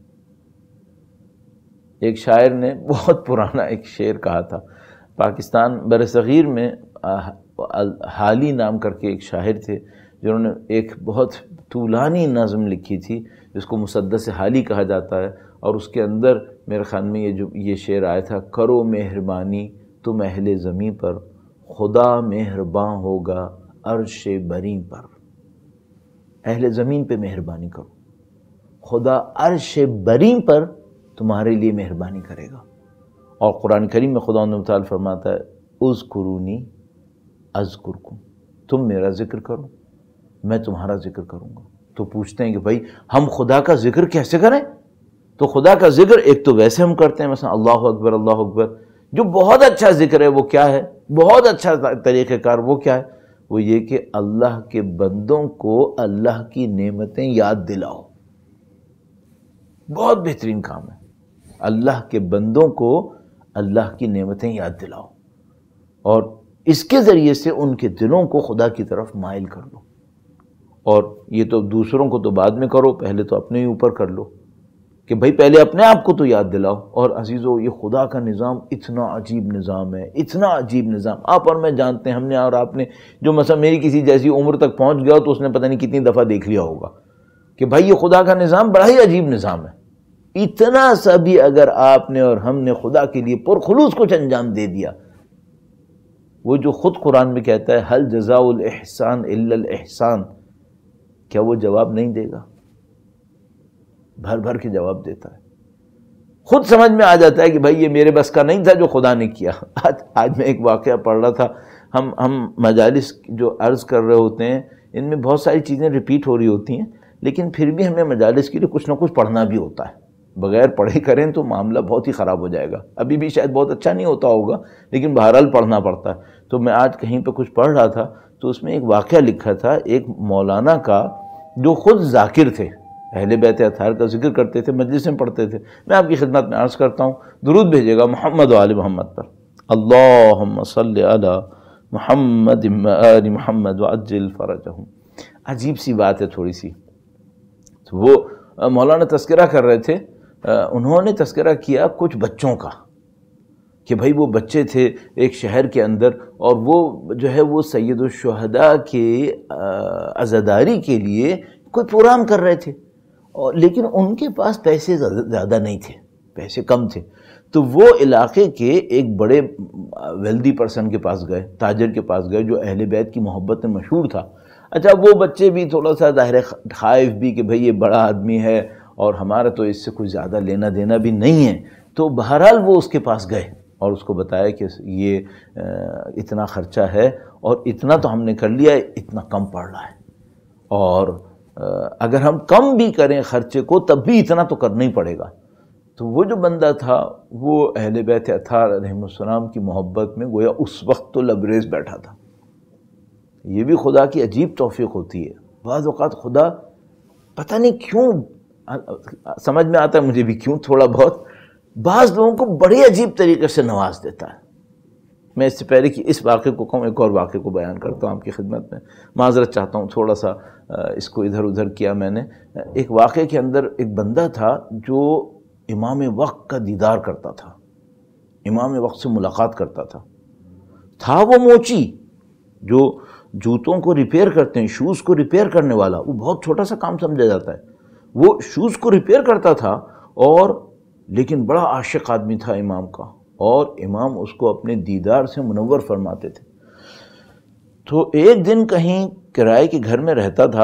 ایک شاعر نے بہت پرانا ایک شعر کہا تھا، پاکستان برصغیر میں حالی نام کر کے ایک شاعر تھے جنہوں نے ایک بہت طولانی نظم لکھی تھی جس کو مسدس حالی کہا جاتا ہے، اور اس کے اندر میرے خیال میں یہ جو یہ شعر آیا تھا، کرو مہربانی تم اہل زمین پر، خدا مہرباں ہوگا عرش بری پر۔ اہل زمین پہ مہربانی کرو، خدا عرش بری پر تمہارے لیے مہربانی کرے گا۔ اور قرآن کریم میں خدا تعالیٰ فرماتا ہے اذکرونی اذکرکم، تم میرا ذکر کرو میں تمہارا ذکر کروں گا۔ تو پوچھتے ہیں کہ بھائی ہم خدا کا ذکر کیسے کریں؟ تو خدا کا ذکر ایک تو ویسے ہم کرتے ہیں، مثلا اللہ اکبر اللہ اکبر، جو بہت اچھا ذکر ہے وہ کیا ہے، بہت اچھا طریقہ کار وہ کیا ہے، وہ یہ کہ اللہ کے بندوں کو اللہ کی نعمتیں یاد دلاؤ۔ بہت بہترین کام ہے، اللہ کے بندوں کو اللہ کی نعمتیں یاد دلاؤ اور اس کے ذریعے سے ان کے دلوں کو خدا کی طرف مائل کر دو۔ اور یہ تو دوسروں کو تو بعد میں کرو، پہلے تو اپنے ہی اوپر کر لو کہ بھائی پہلے اپنے آپ کو تو یاد دلاؤ۔ اور عزیزو یہ خدا کا نظام اتنا عجیب نظام ہے، اتنا عجیب نظام، آپ اور میں جانتے ہیں، ہم نے اور آپ نے، جو مثلا میری کسی جیسی عمر تک پہنچ گیا تو اس نے پتہ نہیں کتنی دفعہ دیکھ لیا ہوگا کہ بھائی یہ خدا کا نظام بڑا ہی عجیب نظام ہے۔ اتنا سا بھی اگر آپ نے اور ہم نے خدا کے لیے پرخلوص کچھ انجام دے دیا، وہ جو خود قرآن میں کہتا ہے ہل جزاء الاحسان الا الاحسان، کیا وہ جواب نہیں دے گا؟ بھر بھر کے جواب دیتا ہے، خود سمجھ میں آ جاتا ہے کہ بھائی یہ میرے بس کا نہیں تھا جو خدا نے کیا۔ آج آج میں ایک واقعہ پڑھ رہا تھا، ہم ہم مجالس جو عرض کر رہے ہوتے ہیں ان میں بہت ساری چیزیں ریپیٹ ہو رہی ہوتی ہیں، لیکن پھر بھی ہمیں مجالس کے لیے کچھ نہ کچھ پڑھنا بھی ہوتا ہے، بغیر پڑھے کریں تو معاملہ بہت ہی خراب ہو جائے گا۔ ابھی بھی شاید بہت اچھا نہیں ہوتا ہوگا لیکن بہرحال پڑھنا پڑتا ہے۔ تو میں آج کہیں پہ کچھ پڑھ رہا تھا تو اس میں ایک واقعہ لکھا تھا ایک مولانا کا جو خود ذاکر تھے، اہل بیت اطہار کا ذکر کرتے تھے، مجلس میں پڑھتے تھے۔ میں آپ کی خدمت میں عرض کرتا ہوں، درود بھیجے گا محمد و آل محمد پر، اللہم صلی علی محمد و آل محمد وعجل فرجہم۔ عجیب سی بات ہے تھوڑی سی، تو وہ مولانا تذکرہ کر رہے تھے، انہوں نے تذکرہ کیا کچھ بچوں کا کہ بھائی وہ بچے تھے ایک شہر کے اندر، اور وہ جو ہے وہ سید الشہداء کے عزاداری کے لیے کوئی پروگرام کر رہے تھے، اور لیکن ان کے پاس پیسے زیادہ نہیں تھے، پیسے کم تھے۔ تو وہ علاقے کے ایک بڑے ویلدی پرسن کے پاس گئے، تاجر کے پاس گئے جو اہل بیت کی محبت میں مشہور تھا۔ اچھا وہ بچے بھی تھوڑا سا ظاہر خائف بھی کہ بھئی یہ بڑا آدمی ہے اور ہمارا تو اس سے کچھ زیادہ لینا دینا بھی نہیں ہے، تو بہرحال وہ اس کے پاس گئے اور اس کو بتایا کہ یہ اتنا خرچہ ہے اور اتنا تو ہم نے کر لیا ہے، اتنا کم پڑ رہا ہے، اور اگر ہم کم بھی کریں خرچے کو تب بھی اتنا تو کرنا ہی پڑے گا۔ تو وہ جو بندہ تھا وہ اہل بیت اطہار علیہم السلام کی محبت میں گویا اس وقت تو لبریز بیٹھا تھا۔ یہ بھی خدا کی عجیب توفیق ہوتی ہے، بعض اوقات خدا پتہ نہیں کیوں، سمجھ میں آتا ہے مجھے بھی کیوں تھوڑا بہت، بعض لوگوں کو بڑے عجیب طریقے سے نواز دیتا ہے۔ میں اس سے پہلے کہ اس واقعے کو کہوں ایک اور واقعے کو بیان کرتا ہوں آپ کی خدمت میں، معذرت چاہتا ہوں تھوڑا سا اس کو ادھر ادھر کیا میں نے۔ ایک واقعے کے اندر ایک بندہ تھا جو امام وقت کا دیدار کرتا تھا، امام وقت سے ملاقات کرتا تھا تھا وہ موچی جو جوتوں کو ریپیئر کرتے ہیں، شوز کو ریپیئر کرنے والا، وہ بہت چھوٹا سا کام سمجھا جاتا ہے، وہ شوز کو ریپیئر کرتا تھا، اور لیکن بڑا عاشق آدمی تھا امام کا، اور امام اس کو اپنے دیدار سے منور فرماتے تھے۔ تو ایک دن کہیں کرائے کے گھر میں رہتا تھا،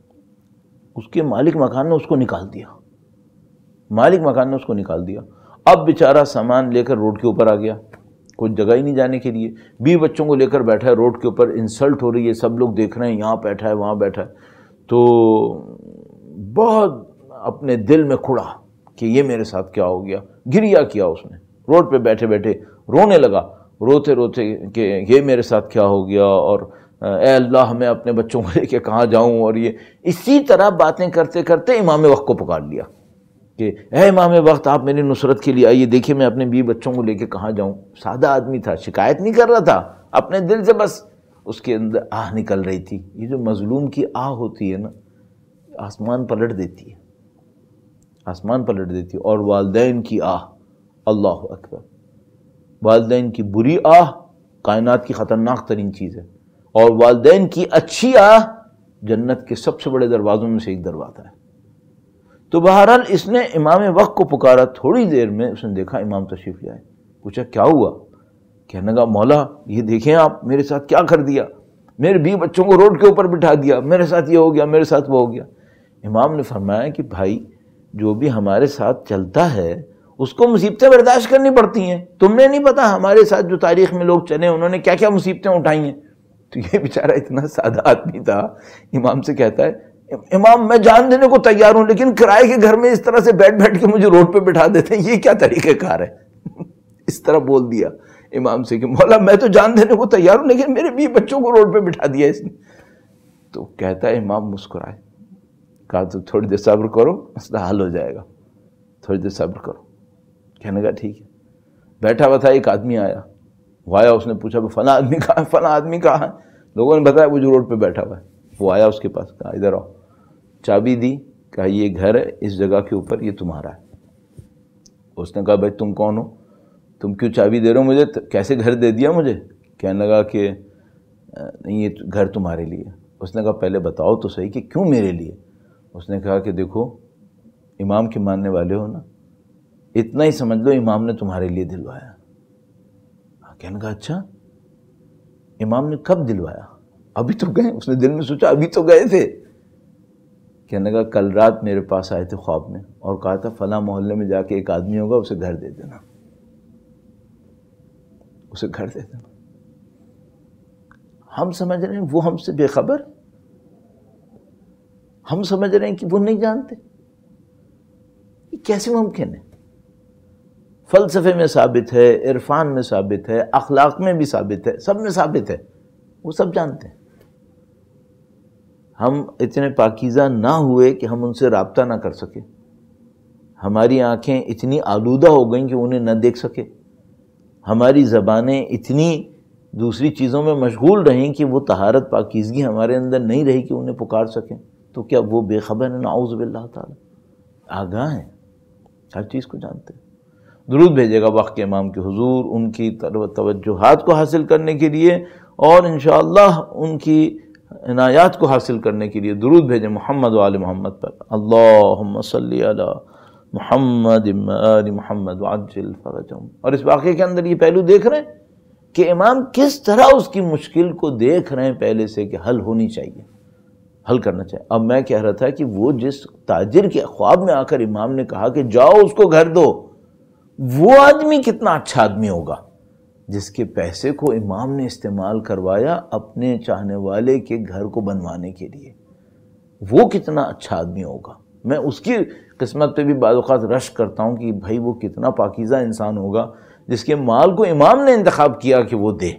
اس کے مالک مکان نے اس کو نکال دیا، مالک مکان نے اس کو نکال دیا۔ اب بیچارہ سامان لے کر روڈ کے اوپر آ گیا، کوئی جگہ ہی نہیں جانے کے لیے، بیوی بچوں کو لے کر بیٹھا ہے روڈ کے اوپر، انسلٹ ہو رہی ہے، سب لوگ دیکھ رہے ہیں یہاں بیٹھا ہے وہاں بیٹھا ہے، تو بہت اپنے دل میں کھڑا کہ یہ میرے ساتھ کیا ہو گیا، گریا کیا اس نے، روڈ پہ بیٹھے بیٹھے رونے لگا، روتے روتے کہ یہ میرے ساتھ کیا ہو گیا، اور اے اللہ میں اپنے بچوں کو لے کے کہاں جاؤں، اور یہ اسی طرح باتیں کرتے کرتے امام وقت کو پکار لیا کہ اے امام وقت آپ میری نصرت کے لیے آئیے، دیکھیے میں اپنے بیوی بچوں کو لے کے کہاں جاؤں۔ سادہ آدمی تھا، شکایت نہیں کر رہا تھا، اپنے دل سے بس اس کے اندر آہ نکل رہی تھی۔ یہ جو مظلوم کی آہ ہوتی ہے نا، آسمان پلٹ دیتی ہے، آسمان پلٹ دیتی ہے۔ اور والدین کی آہ، اللہ اکبر، والدین کی بری آہ کائنات کی خطرناک ترین چیز ہے، اور والدین کی اچھی آہ جنت کے سب سے بڑے دروازوں میں سے ایک دروازہ ہے۔ تو بہرحال اس نے امام وقت کو پکارا، تھوڑی دیر میں اس نے دیکھا امام تشریف لے آئے، پوچھا کیا ہوا؟ کہنے لگا مولا یہ دیکھیں آپ میرے ساتھ کیا کر دیا، میرے بیوی بچوں کو روڈ کے اوپر بٹھا دیا، میرے ساتھ یہ ہو گیا، میرے ساتھ وہ ہو گیا۔ امام نے فرمایا کہ بھائی جو بھی ہمارے ساتھ چلتا ہے اس کو مصیبتیں برداشت کرنی پڑتی ہیں، تم نے نہیں پتا ہمارے ساتھ جو تاریخ میں لوگ چلے انہوں نے کیا کیا مصیبتیں اٹھائی ہیں۔ تو یہ بیچارہ اتنا سادہ آدمی تھا، امام سے کہتا ہے امام میں جان دینے کو تیار ہوں، لیکن کرائے کے گھر میں اس طرح سے بیٹھ بیٹھ کے مجھے روڈ پہ بٹھا دیتے ہیں، یہ کیا طریقہ کار ہے؟ اس طرح بول دیا امام سے کہ مولا میں تو جان دینے کو تیار ہوں لیکن میرے بھی بچوں کو روڈ پہ بٹھا دیا اس نے۔ تو کہتا ہے امام مسکرائے، کہا تو تھوڑی دیر صبر کرو مسئلہ حل ہو جائے گا، تھوڑی دیر صبر کرو۔ کہنے کا ٹھیک ہے۔ بیٹھا ہوا تھا، ایک آدمی آیا، وہ آیا، اس نے پوچھا فلاں آدمی کہاں ہے، فلاں آدمی کہاں ہے؟ لوگوں نے بتایا وہ جو روڈ پہ بیٹھا ہوا ہے۔ وہ آیا اس کے پاس، کہا ادھر آؤ، چابی دی، کہا یہ گھر ہے اس جگہ کے اوپر، یہ تمہارا ہے۔ اس نے کہا بھائی تم کون ہو، تم کیوں چابی دے رہے ہو مجھے، کیسے گھر دے دیا مجھے؟ کہنے لگا کہ نہیں یہ گھر تمہارے لیے۔ اس نے کہا پہلے بتاؤ تو صحیح کہ کیوں میرے لیے؟ اس نے کہا کہ دیکھو امام کے ماننے والے ہو نا، اتنا ہی سمجھ لو امام نے تمہارے لیے دلوایا۔ کہنے کہا اچھا امام نے کب دلوایا؟ ابھی تو گئے۔ اس نے دل میں سوچا ابھی تو گئے تھے۔ کہنے لگا کل رات میرے پاس آئے تھے خواب میں اور کہا تھا فلاں محلے میں جا کے ایک آدمی ہوگا اسے گھر دے دینا، اسے گھر دے دینا۔ ہم سمجھ رہے ہیں وہ ہم سے بے خبر، ہم سمجھ رہے ہیں کہ وہ نہیں جانتے۔ یہ کیسے ممکن ہے؟ فلسفے میں ثابت ہے، عرفان میں ثابت ہے، اخلاق میں بھی ثابت ہے، سب میں ثابت ہے، وہ سب جانتے ہیں۔ ہم اتنے پاکیزہ نہ ہوئے کہ ہم ان سے رابطہ نہ کر سکے، ہماری آنکھیں اتنی آلودہ ہو گئیں کہ انہیں نہ دیکھ سکے، ہماری زبانیں اتنی دوسری چیزوں میں مشغول رہیں کہ وہ طہارت پاکیزگی ہمارے اندر نہیں رہی کہ انہیں پکار سکیں۔ تو کیا وہ بے خبر ہیں؟ نعوذ باللہ تعالی، آگاہ ہیں، ہر چیز کو جانتے ہیں۔ درود بھیجے گا وقت کے امام کے حضور ان کی توجہات کو حاصل کرنے کے لیے اور انشاءاللہ ان کی عنایات کو حاصل کرنے کے لیے درود بھیجیں محمد و آل محمد پر۔ اللہم صلی علی محمد و آل محمد وعجل فرجہم۔ اور اس واقعے کے اندر یہ پہلو دیکھ رہے ہیں کہ امام کس طرح اس کی مشکل کو دیکھ رہے ہیں پہلے سے کہ حل ہونی چاہیے، حل کرنا چاہیے۔ اب میں کہہ رہا تھا کہ وہ جس تاجر کے خواب میں آ کر امام نے کہا کہ جاؤ اس کو گھر دو، وہ آدمی کتنا اچھا آدمی ہوگا جس کے پیسے کو امام نے استعمال کروایا اپنے چاہنے والے کے گھر کو بنوانے کے لیے، وہ کتنا اچھا آدمی ہوگا۔ میں اس کی قسمت پہ بھی بعض اوقات رشک کرتا ہوں کہ بھائی وہ کتنا پاکیزہ انسان ہوگا جس کے مال کو امام نے انتخاب کیا کہ وہ دے۔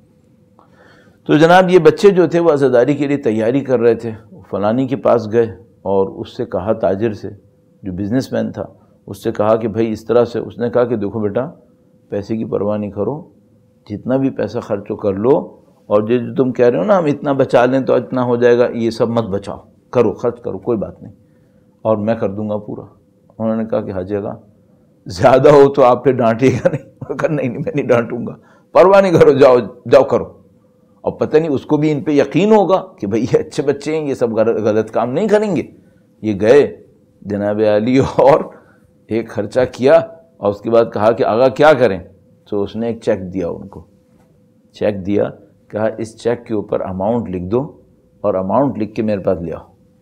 تو جناب یہ بچے جو تھے وہ عزاداری کے لیے تیاری کر رہے تھے، فلانی کے پاس گئے اور اس سے کہا، تاجر سے جو بزنس مین تھا، اس سے کہا کہ بھائی اس طرح سے، اس نے کہا کہ دیکھو بیٹا پیسے کی پرواہ نہیں کرو، جتنا بھی پیسہ خرچ کر لو، اور جو جو تم کہہ رہے ہو نا ہم اتنا بچا لیں تو اتنا ہو جائے گا، یہ سب مت بچاؤ، کرو خرچ کرو، کوئی بات نہیں، اور میں کر دوں گا پورا۔ انہوں نے کہا کہ حاجی آقا زیادہ ہو تو آپ پھر ڈانٹیے گا نہیں؟ کہا نہیں نہیں میں نہیں ڈانٹوں گا، پرواہ نہیں کرو، جاؤ جاؤ کرو۔ اور پتہ نہیں اس کو بھی ان پہ یقین ہوگا کہ بھئی یہ اچھے بچے ہیں، یہ سب غلط کام نہیں کریں گے۔ یہ گئے جناب علی اور ایک خرچہ کیا اور اس کے بعد کہا کہ آقا کیا کریں؟ تو اس نے ایک چیک دیا ان کو، چیک دیا، کہا اس چیک کے اوپر اماؤنٹ لکھ دو اور اماؤنٹ لکھ کے میرے پاس لے آؤ۔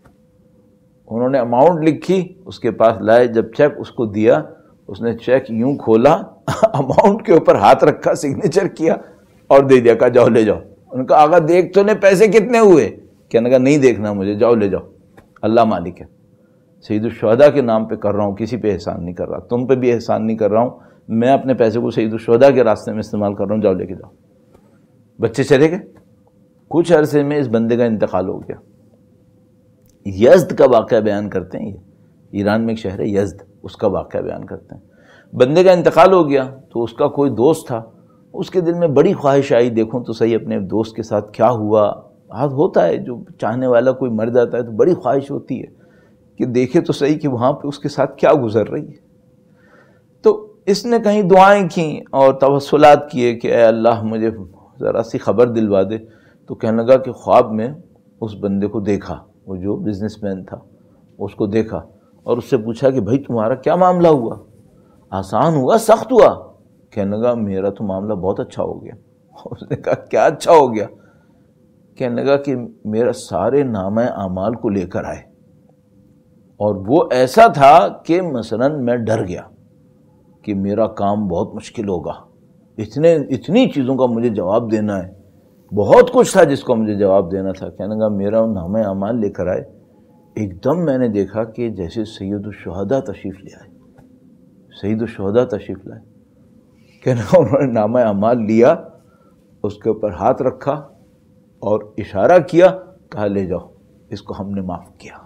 انہوں نے اماؤنٹ لکھی، اس کے پاس لائے، جب چیک اس کو دیا اس نے چیک یوں کھولا، اماؤنٹ کے اوپر ہاتھ رکھا، سگنیچر کیا اور دے دیا، کہا جاؤ لے جاؤ۔ انہوں نے کہا آقا دیکھ تو نے پیسے کتنے ہوئے؟ کہنے کہا نہیں دیکھنا مجھے، جاؤ لے جاؤ، اللہ مالک ہے۔ سید الشہداء کے نام پہ کر رہا ہوں، کسی پہ احسان نہیں کر رہا، تم پہ بھی احسان نہیں کر رہا ہوں، میں اپنے پیسے کو سید الشہداء کے راستے میں استعمال کر رہا ہوں، جاؤ لے کے جاؤ۔ بچے چلے گئے، کچھ عرصے میں اس بندے کا انتقال ہو گیا۔ یزد کا واقعہ بیان کرتے ہیں، یہ ایران میں ایک شہر ہے یزد، اس کا واقعہ بیان کرتے ہیں۔ بندے کا انتقال ہو گیا تو اس کا کوئی دوست تھا، اس کے دل میں بڑی خواہش آئی دیکھوں تو صحیح اپنے دوست کے ساتھ کیا ہوا۔ آج ہوتا ہے جو چاہنے والا کوئی مر جاتا ہے تو بڑی خواہش ہوتی ہے کہ دیکھے تو صحیح کہ وہاں پہ اس کے ساتھ کیا گزر رہی ہے۔ تو اس نے کہیں دعائیں کیں اور توسلات کیے کہ اے اللہ مجھے ذرا سی خبر دلوا دے۔ تو کہنے لگا کہ خواب میں اس بندے کو دیکھا، وہ جو بزنس مین تھا اس کو دیکھا اور اس سے پوچھا کہ بھائی تمہارا کیا معاملہ ہوا، آسان ہوا سخت ہوا؟ کہنے لگا میرا تو معاملہ بہت اچھا ہو گیا۔ اس نے کہا کیا اچھا ہو گیا؟ کہنے لگا کہ میرا سارے نامہ اعمال کو لے کر آئے اور وہ ایسا تھا کہ مثلاً میں ڈر گیا کہ میرا کام بہت مشکل ہوگا، اتنے اتنی چیزوں کا مجھے جواب دینا ہے، بہت کچھ تھا جس کو مجھے جواب دینا تھا۔ کہنے لگا میرا نامہ اعمال لے کر آئے، ایک دم میں نے دیکھا کہ جیسے سید الشہداء تشریف لے آئے، سید الشہداء تشریف لائے۔ کہنے لگا انہوں نے نامہ اعمال لیا، اس کے اوپر ہاتھ رکھا اور اشارہ کیا، کہا لے جاؤ، اس کو ہم نے معاف کیا۔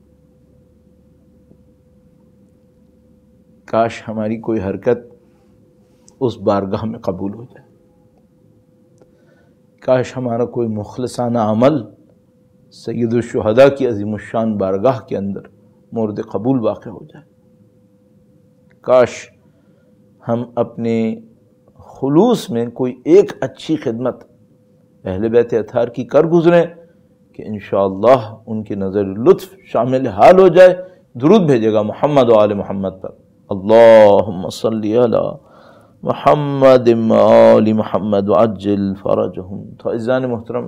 کاش ہماری کوئی حرکت اس بارگاہ میں قبول ہو جائے، کاش ہمارا کوئی مخلصانہ عمل سید الشہداء کی عظیم الشان بارگاہ کے اندر مورد قبول واقع ہو جائے۔ کاش ہم اپنے خلوص میں کوئی ایک اچھی خدمت اہل بیت اطہار کی کر گزریں کہ انشاءاللہ ان کی نظر لطف شامل حال ہو جائے۔ درود بھیجے گا محمد و آل محمد پر، اللہم صلی علی محمد و آل محمد وعجل فرجہم۔ تو عزیزان محترم،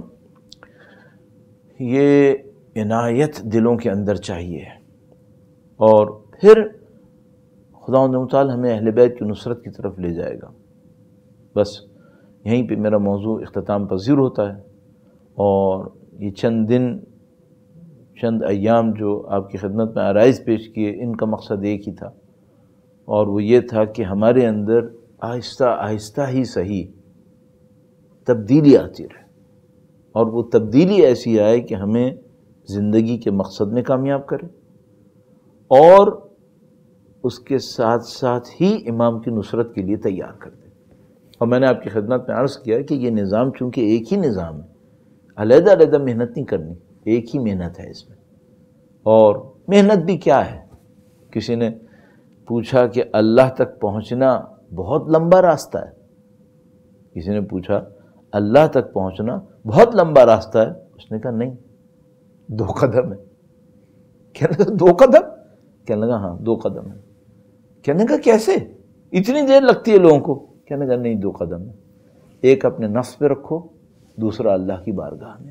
یہ عنایت دلوں کے اندر چاہیے، اور پھر خداوند متعال ہمیں اہل بیت کی نصرت کی طرف لے جائے گا۔ بس یہیں پہ میرا موضوع اختتام پذیر ہوتا ہے، اور یہ چند دن چند ایام جو آپ کی خدمت میں عرائض پیش کیے، ان کا مقصد ایک ہی تھا، اور وہ یہ تھا کہ ہمارے اندر آہستہ آہستہ ہی صحیح تبدیلی آتی رہے، اور وہ تبدیلی ایسی آئے کہ ہمیں زندگی کے مقصد میں کامیاب کرے، اور اس کے ساتھ ساتھ ہی امام کی نصرت کے لیے تیار کر دے۔ اور میں نے آپ کی خدمت میں عرض کیا کہ یہ نظام چونکہ ایک ہی نظام ہے، علیحدہ علیحدہ محنت نہیں کرنی، ایک ہی محنت ہے اس میں۔ اور محنت بھی کیا ہے؟ کسی نے پوچھا کہ اللہ تک پہنچنا بہت لمبا راستہ ہے، کسی نے پوچھا اللہ تک پہنچنا بہت لمبا راستہ ہے، اس نے کہا نہیں، دو قدم ہے۔ کہنے لگا دو قدم؟ کہنے لگا ہاں دو قدم ہے۔ کہنے لگا کیسے اتنی دیر لگتی ہے لوگوں کو؟ کہنے لگا نہیں، دو قدم ہے، ایک اپنے نفس پہ رکھو، دوسرا اللہ کی بارگاہ میں۔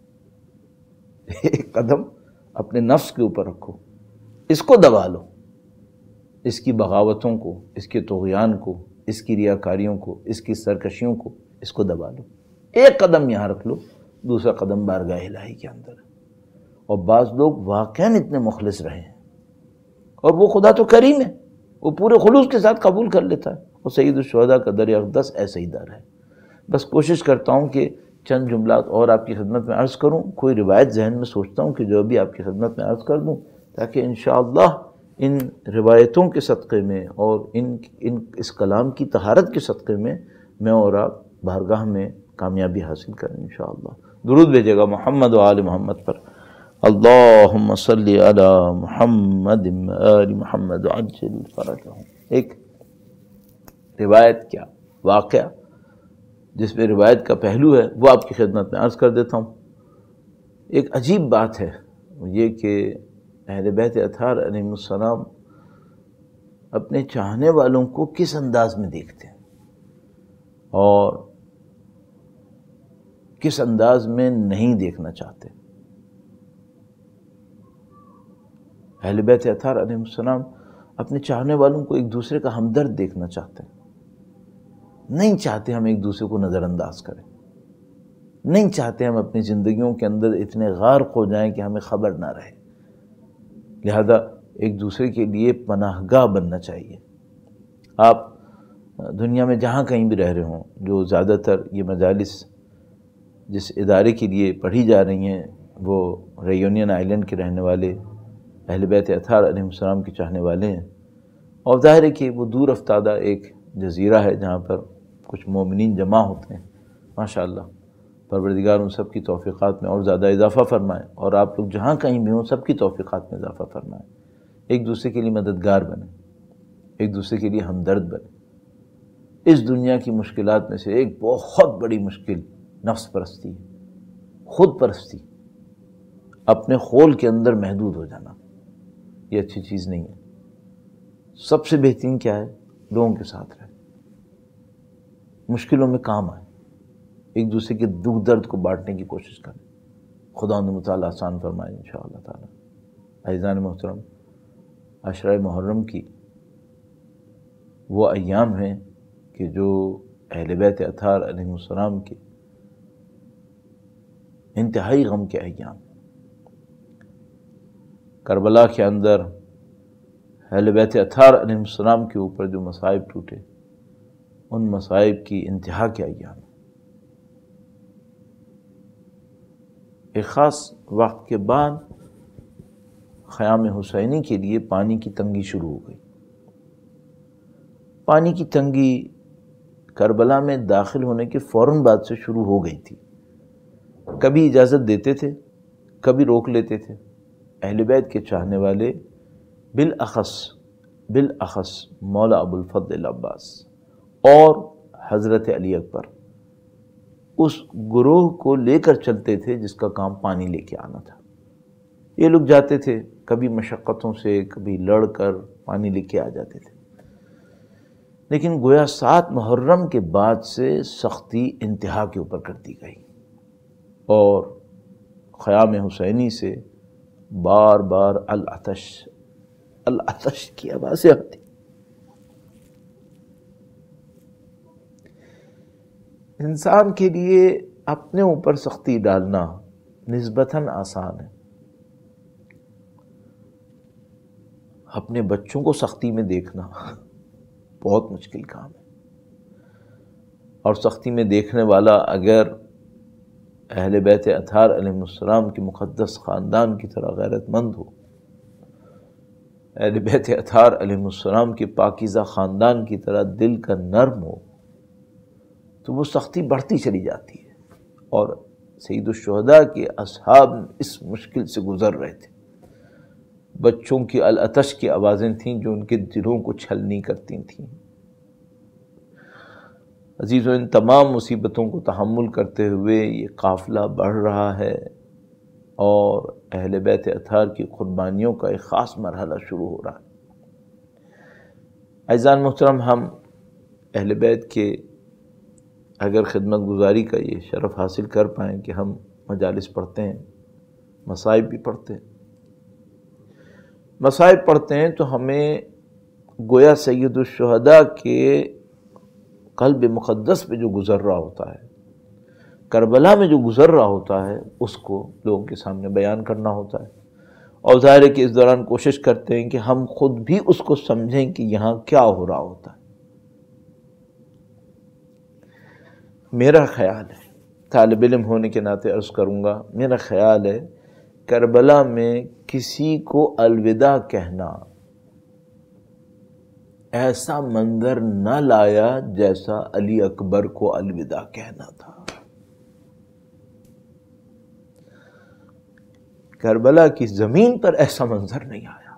ایک قدم اپنے نفس کے اوپر رکھو، اس کو دبا لو، اس کی بغاوتوں کو، اس کے طغیان کو، اس کی ریاکاریوں کو، اس کی سرکشیوں کو، اس کو دبا لو۔ ایک قدم یہاں رکھ لو، دوسرا قدم بارگاہ الہی کے اندر۔ اور بعض لوگ واقعاً اتنے مخلص رہے ہیں، اور وہ خدا تو کریم ہے، وہ پورے خلوص کے ساتھ قبول کر لیتا ہے، اور سید الشہداء کا در اقدس ایسے ہی در ہے۔ بس کوشش کرتا ہوں کہ چند جملات اور آپ کی خدمت میں عرض کروں، کوئی روایت ذہن میں سوچتا ہوں کہ جو بھی آپ کی خدمت میں عرض کر دوں، تاکہ انشاءاللہ ان روایتوں کے صدقے میں اور ان ان اس کلام کی طہارت کے صدقے میں میں اور آپ بارگاہ میں کامیابی حاصل کریں انشاءاللہ۔ درود بھیجے گا محمد و آل محمد پر، اللہم صلی علی محمد و آل محمد وعجل فرجہم۔ ایک روایت کیا واقعہ جس میں روایت کا پہلو ہے وہ آپ کی خدمت میں عرض کر دیتا ہوں۔ ایک عجیب بات ہے یہ کہ اہل بیت اطہار علیہ السلام اپنے چاہنے والوں کو کس انداز میں دیکھتے ہیں اور کس انداز میں نہیں دیکھنا چاہتے۔ اہل بیت اطہار علیہ السلام اپنے چاہنے والوں کو ایک دوسرے کا ہمدرد دیکھنا چاہتے ہیں، نہیں چاہتے ہم ایک دوسرے کو نظر انداز کریں، نہیں چاہتے ہم اپنی زندگیوں کے اندر اتنے غارق ہو جائیں کہ ہمیں خبر نہ رہے، لہذا ایک دوسرے کے لیے پناہ گاہ بننا چاہیے۔ آپ دنیا میں جہاں کہیں بھی رہ رہے ہوں، جو زیادہ تر یہ مجالس جس ادارے کے لیے پڑھی جا رہی ہیں وہ ریونین آئلینڈ کے رہنے والے اہل بیت اطہار علیہ السلام کے چاہنے والے ہیں، اور ظاہر ہے کہ وہ دور افتادہ ایک جزیرہ ہے جہاں پر کچھ مومنین جمع ہوتے ہیں۔ ماشاءاللہ پروردگار ان سب کی توفیقات میں اور زیادہ اضافہ فرمائے، اور آپ لوگ جہاں کہیں بھی ہوں سب کی توفیقات میں اضافہ فرمائے، ایک دوسرے کے لیے مددگار بنیں، ایک دوسرے کے لیے ہمدرد بنیں۔ اس دنیا کی مشکلات میں سے ایک بہت بڑی مشکل نفس پرستی ہے، خود پرستی، اپنے خول کے اندر محدود ہو جانا، یہ اچھی چیز نہیں ہے۔ سب سے بہترین کیا ہے؟ لوگوں کے ساتھ رہے، مشکلوں میں کام آئے، ایک دوسرے کے دکھ درد کو بانٹنے کی کوشش کریں، خدا نے مطالعہ آسان فرمائے انشاءاللہ تعالی۔ عزیزان محترم، عشرہ محرم کی وہ ایام ہیں کہ جو اہل بیت اطہار علیہ السلام کے انتہائی غم کے ایام، کربلا کے اندر اہل بیت اطہار علیہ السلام کے اوپر جو مصائب ٹوٹے، ان مصائب کی انتہا کے ایام۔ ایک خاص وقت کے بعد خیام حسینی کے لیے پانی کی تنگی شروع ہو گئی۔ پانی کی تنگی کربلا میں داخل ہونے کے فوراً بعد سے شروع ہو گئی تھی۔ کبھی اجازت دیتے تھے، کبھی روک لیتے تھے اہل بیت کے چاہنے والے، بالاخص بالاخص مولا ابو الفضل عباس اور حضرت علی اکبر اس گروہ کو لے کر چلتے تھے جس کا کام پانی لے کے آنا تھا۔ یہ لوگ جاتے تھے، کبھی مشقتوں سے کبھی لڑ کر پانی لے کے آ جاتے تھے، لیکن گویا سات محرم کے بعد سے سختی انتہا کے اوپر کر دی گئی اور خیام حسینی سے بار بار العطش العطش کی آوازیں آتی۔ انسان کے لیے اپنے اوپر سختی ڈالنا نسبتاً آسان ہے، اپنے بچوں کو سختی میں دیکھنا بہت مشکل کام ہے، اور سختی میں دیکھنے والا اگر اہل بیت اطہار علیہ السلام کے مقدس خاندان کی طرح غیرت مند ہو، اہل بیت اطہار علیہ السلام کے پاکیزہ خاندان کی طرح دل کا نرم ہو، تو وہ سختی بڑھتی چلی جاتی ہے۔ اور سید الشہداء کے اصحاب اس مشکل سے گزر رہے تھے۔ بچوں کی العطش کی آوازیں تھیں جو ان کے دلوں کو چھلنی کرتی تھیں۔ عزیزو، ان تمام مصیبتوں کو تحمل کرتے ہوئے یہ قافلہ بڑھ رہا ہے اور اہل بیت اطہار کی قربانیوں کا ایک خاص مرحلہ شروع ہو رہا ہے۔ عزیزان محترم، ہم اہل بیت کے اگر خدمت گزاری کا یہ شرف حاصل کر پائیں کہ ہم مجالس پڑھتے ہیں، مصائب بھی پڑھتے ہیں، مصائب پڑھتے ہیں تو ہمیں گویا سید الشہداء کے قلب مقدس پہ جو گزر رہا ہوتا ہے، کربلا میں جو گزر رہا ہوتا ہے، اس کو لوگوں کے سامنے بیان کرنا ہوتا ہے، اور ظاہر ہے کہ اس دوران کوشش کرتے ہیں کہ ہم خود بھی اس کو سمجھیں کہ یہاں کیا ہو رہا ہوتا ہے۔ میرا خیال ہے، طالب علم ہونے کے ناطے عرض کروں گا، میرا خیال ہے کربلا میں کسی کو الوداع کہنا ایسا منظر نہ لایا جیسا علی اکبر کو الوداع کہنا تھا۔ کربلا کی زمین پر ایسا منظر نہیں آیا،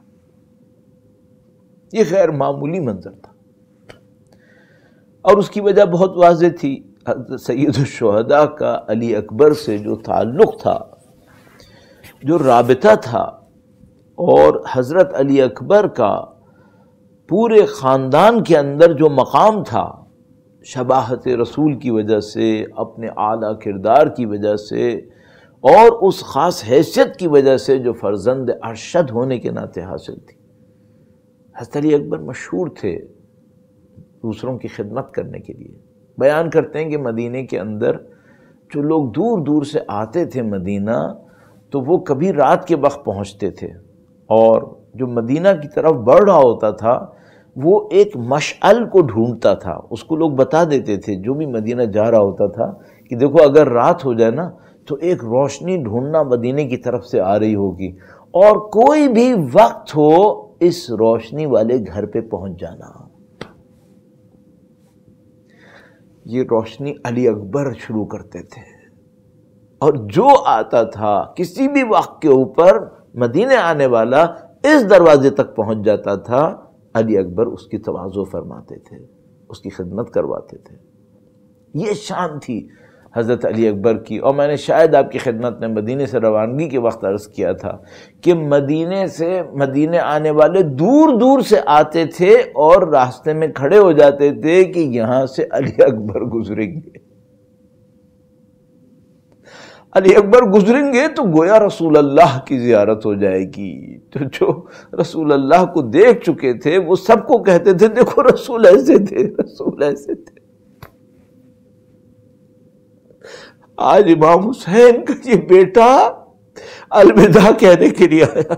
یہ غیر معمولی منظر تھا، اور اس کی وجہ بہت واضح تھی۔ سید الشہداء کا علی اکبر سے جو تعلق تھا، جو رابطہ تھا، اور حضرت علی اکبر کا پورے خاندان کے اندر جو مقام تھا، شباہت رسول کی وجہ سے، اپنے اعلیٰ کردار کی وجہ سے، اور اس خاص حیثیت کی وجہ سے جو فرزند ارشد ہونے کے ناطے حاصل تھی۔ حضرت علی اکبر مشہور تھے دوسروں کی خدمت کرنے کے لیے۔ بیان کرتے ہیں کہ مدینے کے اندر جو لوگ دور دور سے آتے تھے مدینہ، تو وہ کبھی رات کے وقت پہنچتے تھے، اور جو مدینہ کی طرف بڑھ رہا ہوتا تھا وہ ایک مشعل کو ڈھونڈتا تھا۔ اس کو لوگ بتا دیتے تھے جو بھی مدینہ جا رہا ہوتا تھا کہ دیکھو اگر رات ہو جائے نا تو ایک روشنی ڈھونڈنا مدینے کی طرف سے آ رہی ہوگی، اور کوئی بھی وقت ہو اس روشنی والے گھر پہ پہنچ جانا۔ یہ روشنی علی اکبر شروع کرتے تھے، اور جو آتا تھا کسی بھی وقت کے اوپر مدینے آنے والا اس دروازے تک پہنچ جاتا تھا، علی اکبر اس کی تواضع فرماتے تھے، اس کی خدمت کرواتے تھے۔ یہ شان تھی حضرت علی اکبر کی، اور میں نے شاید آپ کی خدمت میں مدینے سے روانگی کے وقت عرض کیا تھا کہ مدینے سے مدینے آنے والے دور دور سے آتے تھے اور راستے میں کھڑے ہو جاتے تھے کہ یہاں سے علی اکبر گزریں گے، علی اکبر گزریں گے تو گویا رسول اللہ کی زیارت ہو جائے گی۔ تو جو رسول اللہ کو دیکھ چکے تھے وہ سب کو کہتے تھے دیکھو رسول ایسے تھے، رسول ایسے تھے۔ آج امام حسین کا یہ بیٹا الوداع کہنے کے لیے آیا۔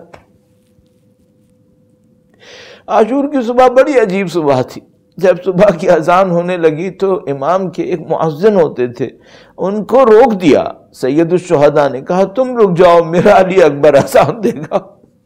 عاشور کی صبح بڑی عجیب صبح تھی۔ جب صبح کی اذان ہونے لگی تو امام کے ایک مؤذن ہوتے تھے، ان کو روک دیا۔ سید الشہداء نے کہا تم رک جاؤ، میرا علی اکبر اذان دے گا۔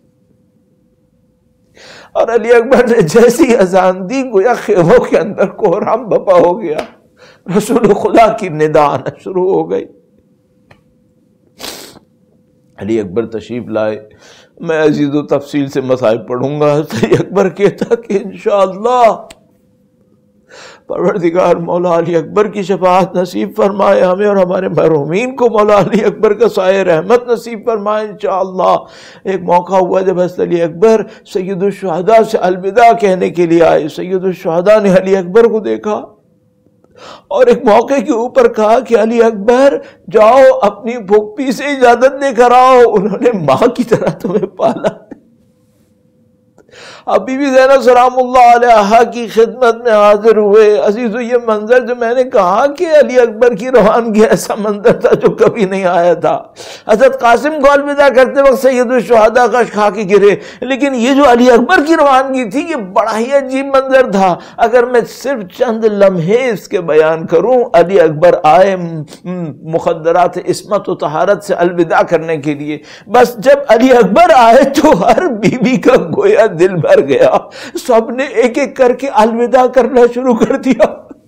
اور علی اکبر نے جیسی اذان دی گویا خیموں کے اندر کوہرام بپا ہو گیا، رسول خدا کی ندا آنا شروع ہو گئی۔ علی اکبر تشریف لائے. میں عزیز و تفصیل سے مسائل پڑھوں گا. علی اکبر کہتا کہ انشاءاللہ پروردگار مولا علی اکبر کی شفاعت نصیب فرمائے ہمیں اور ہمارے محرومین کو. مولا علی اکبر کا سایہ رحمت نصیب فرمائے انشاءاللہ. ایک موقع ہوا جب حضرت علی اکبر سید الشہداء سے الوداع کہنے کے لیے آئے. سید الشہداء نے علی اکبر کو دیکھا اور ایک موقع کے اوپر کہا کہ علی اکبر جاؤ اپنی پھوپھی سے اجازت لے کر آؤ, انہوں نے ماں کی طرح تمہیں پالا. اب بی بی زینب سلام اللہ علیہا کی خدمت میں حاضر ہوئے. عزیزو یہ منظر جو میں نے کہا کہ علی اکبر کی روانگی ایسا منظر تھا جو کبھی نہیں آیا تھا. حضرت قاسم کو الوداع کرتے وقت سید الشہداء کا کھا کے گرے, لیکن یہ جو علی اکبر کی روانگی تھی یہ بڑا ہی عجیب منظر تھا. اگر میں صرف چند لمحے اس کے بیان کروں, علی اکبر آئے مخدرات عصمت و طہارت سے الوداع کرنے کے لیے. بس جب علی اکبر آئے تو ہر بی بی کا گویا دل بھر گیا. سب نے ایک ایک کر کے الوداع کرنا شروع کر دیا.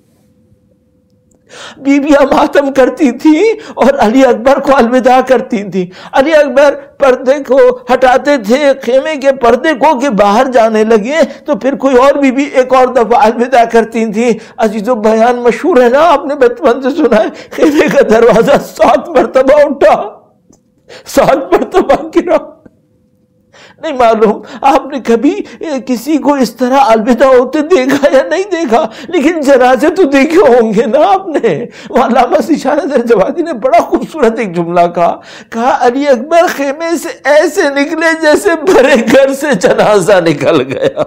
بیویاں ماتم کرتی تھی اور علی اکبر کو الوداع کرتی تھی. علی اکبر پردے کو ہٹاتے تھے, خیمے کے پردے کو کہ باہر جانے لگے, تو پھر کوئی اور بیوی ایک اور دفعہ الوداع کرتی تھی. عزیزو بیان مشہور ہے نا, آپ نے بچپن سے سنا ہے, خیمے کا دروازہ سات مرتبہ اٹھا, سات مرتبہ گرا. نہیں معلوم آپ نے کبھی کسی کو اس طرح الوداع ہوتے دیکھا یا نہیں دیکھا, لیکن جنازے تو دیکھے ہوں گے نا آپ نے. علامہ ذیشان درجوادی نے بڑا خوبصورت ایک جملہ کہا, کہا علی اکبر خیمے سے ایسے نکلے جیسے بھرے گھر سے جنازہ نکل گیا.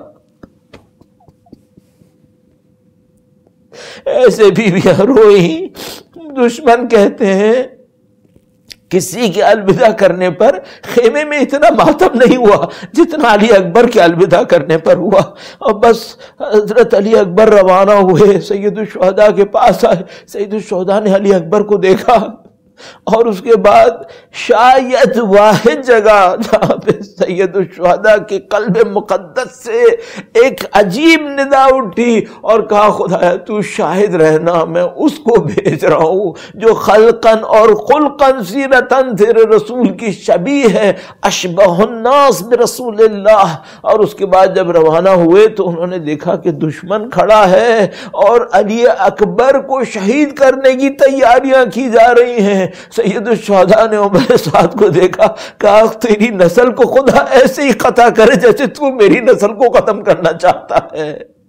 ایسے بیویاں روئی. دشمن کہتے ہیں کسی کے الوداع کرنے پر خیمے میں اتنا ماتم نہیں ہوا جتنا علی اکبر کے الوداع کرنے پر ہوا. اور بس حضرت علی اکبر روانہ ہوئے, سید الشہداء کے پاس آئے. سید الشہداء نے علی اکبر کو دیکھا اور اس کے بعد شاید واحد جگہ جہاں پہ سید الشہداء کے قلب مقدس سے ایک عجیب ندا اٹھی اور کہا خدایا تو شاہد رہنا, میں اس کو بھیج رہا ہوں جو خلقاً اور خلقاً سیرتاً تیرے رسول کی شبیہ ہے, اشبہ الناس برسول اللہ. اور اس کے بعد جب روانہ ہوئے تو انہوں نے دیکھا کہ دشمن کھڑا ہے اور علی اکبر کو شہید کرنے کی تیاریاں کی جا رہی ہیں. سید الشہداء نے عمر سعد کو دیکھا, کہا تیری نسل کو خدا ایسے ہی قطع کرے جیسے تو میری نسل کو ختم کرنا چاہتا ہے.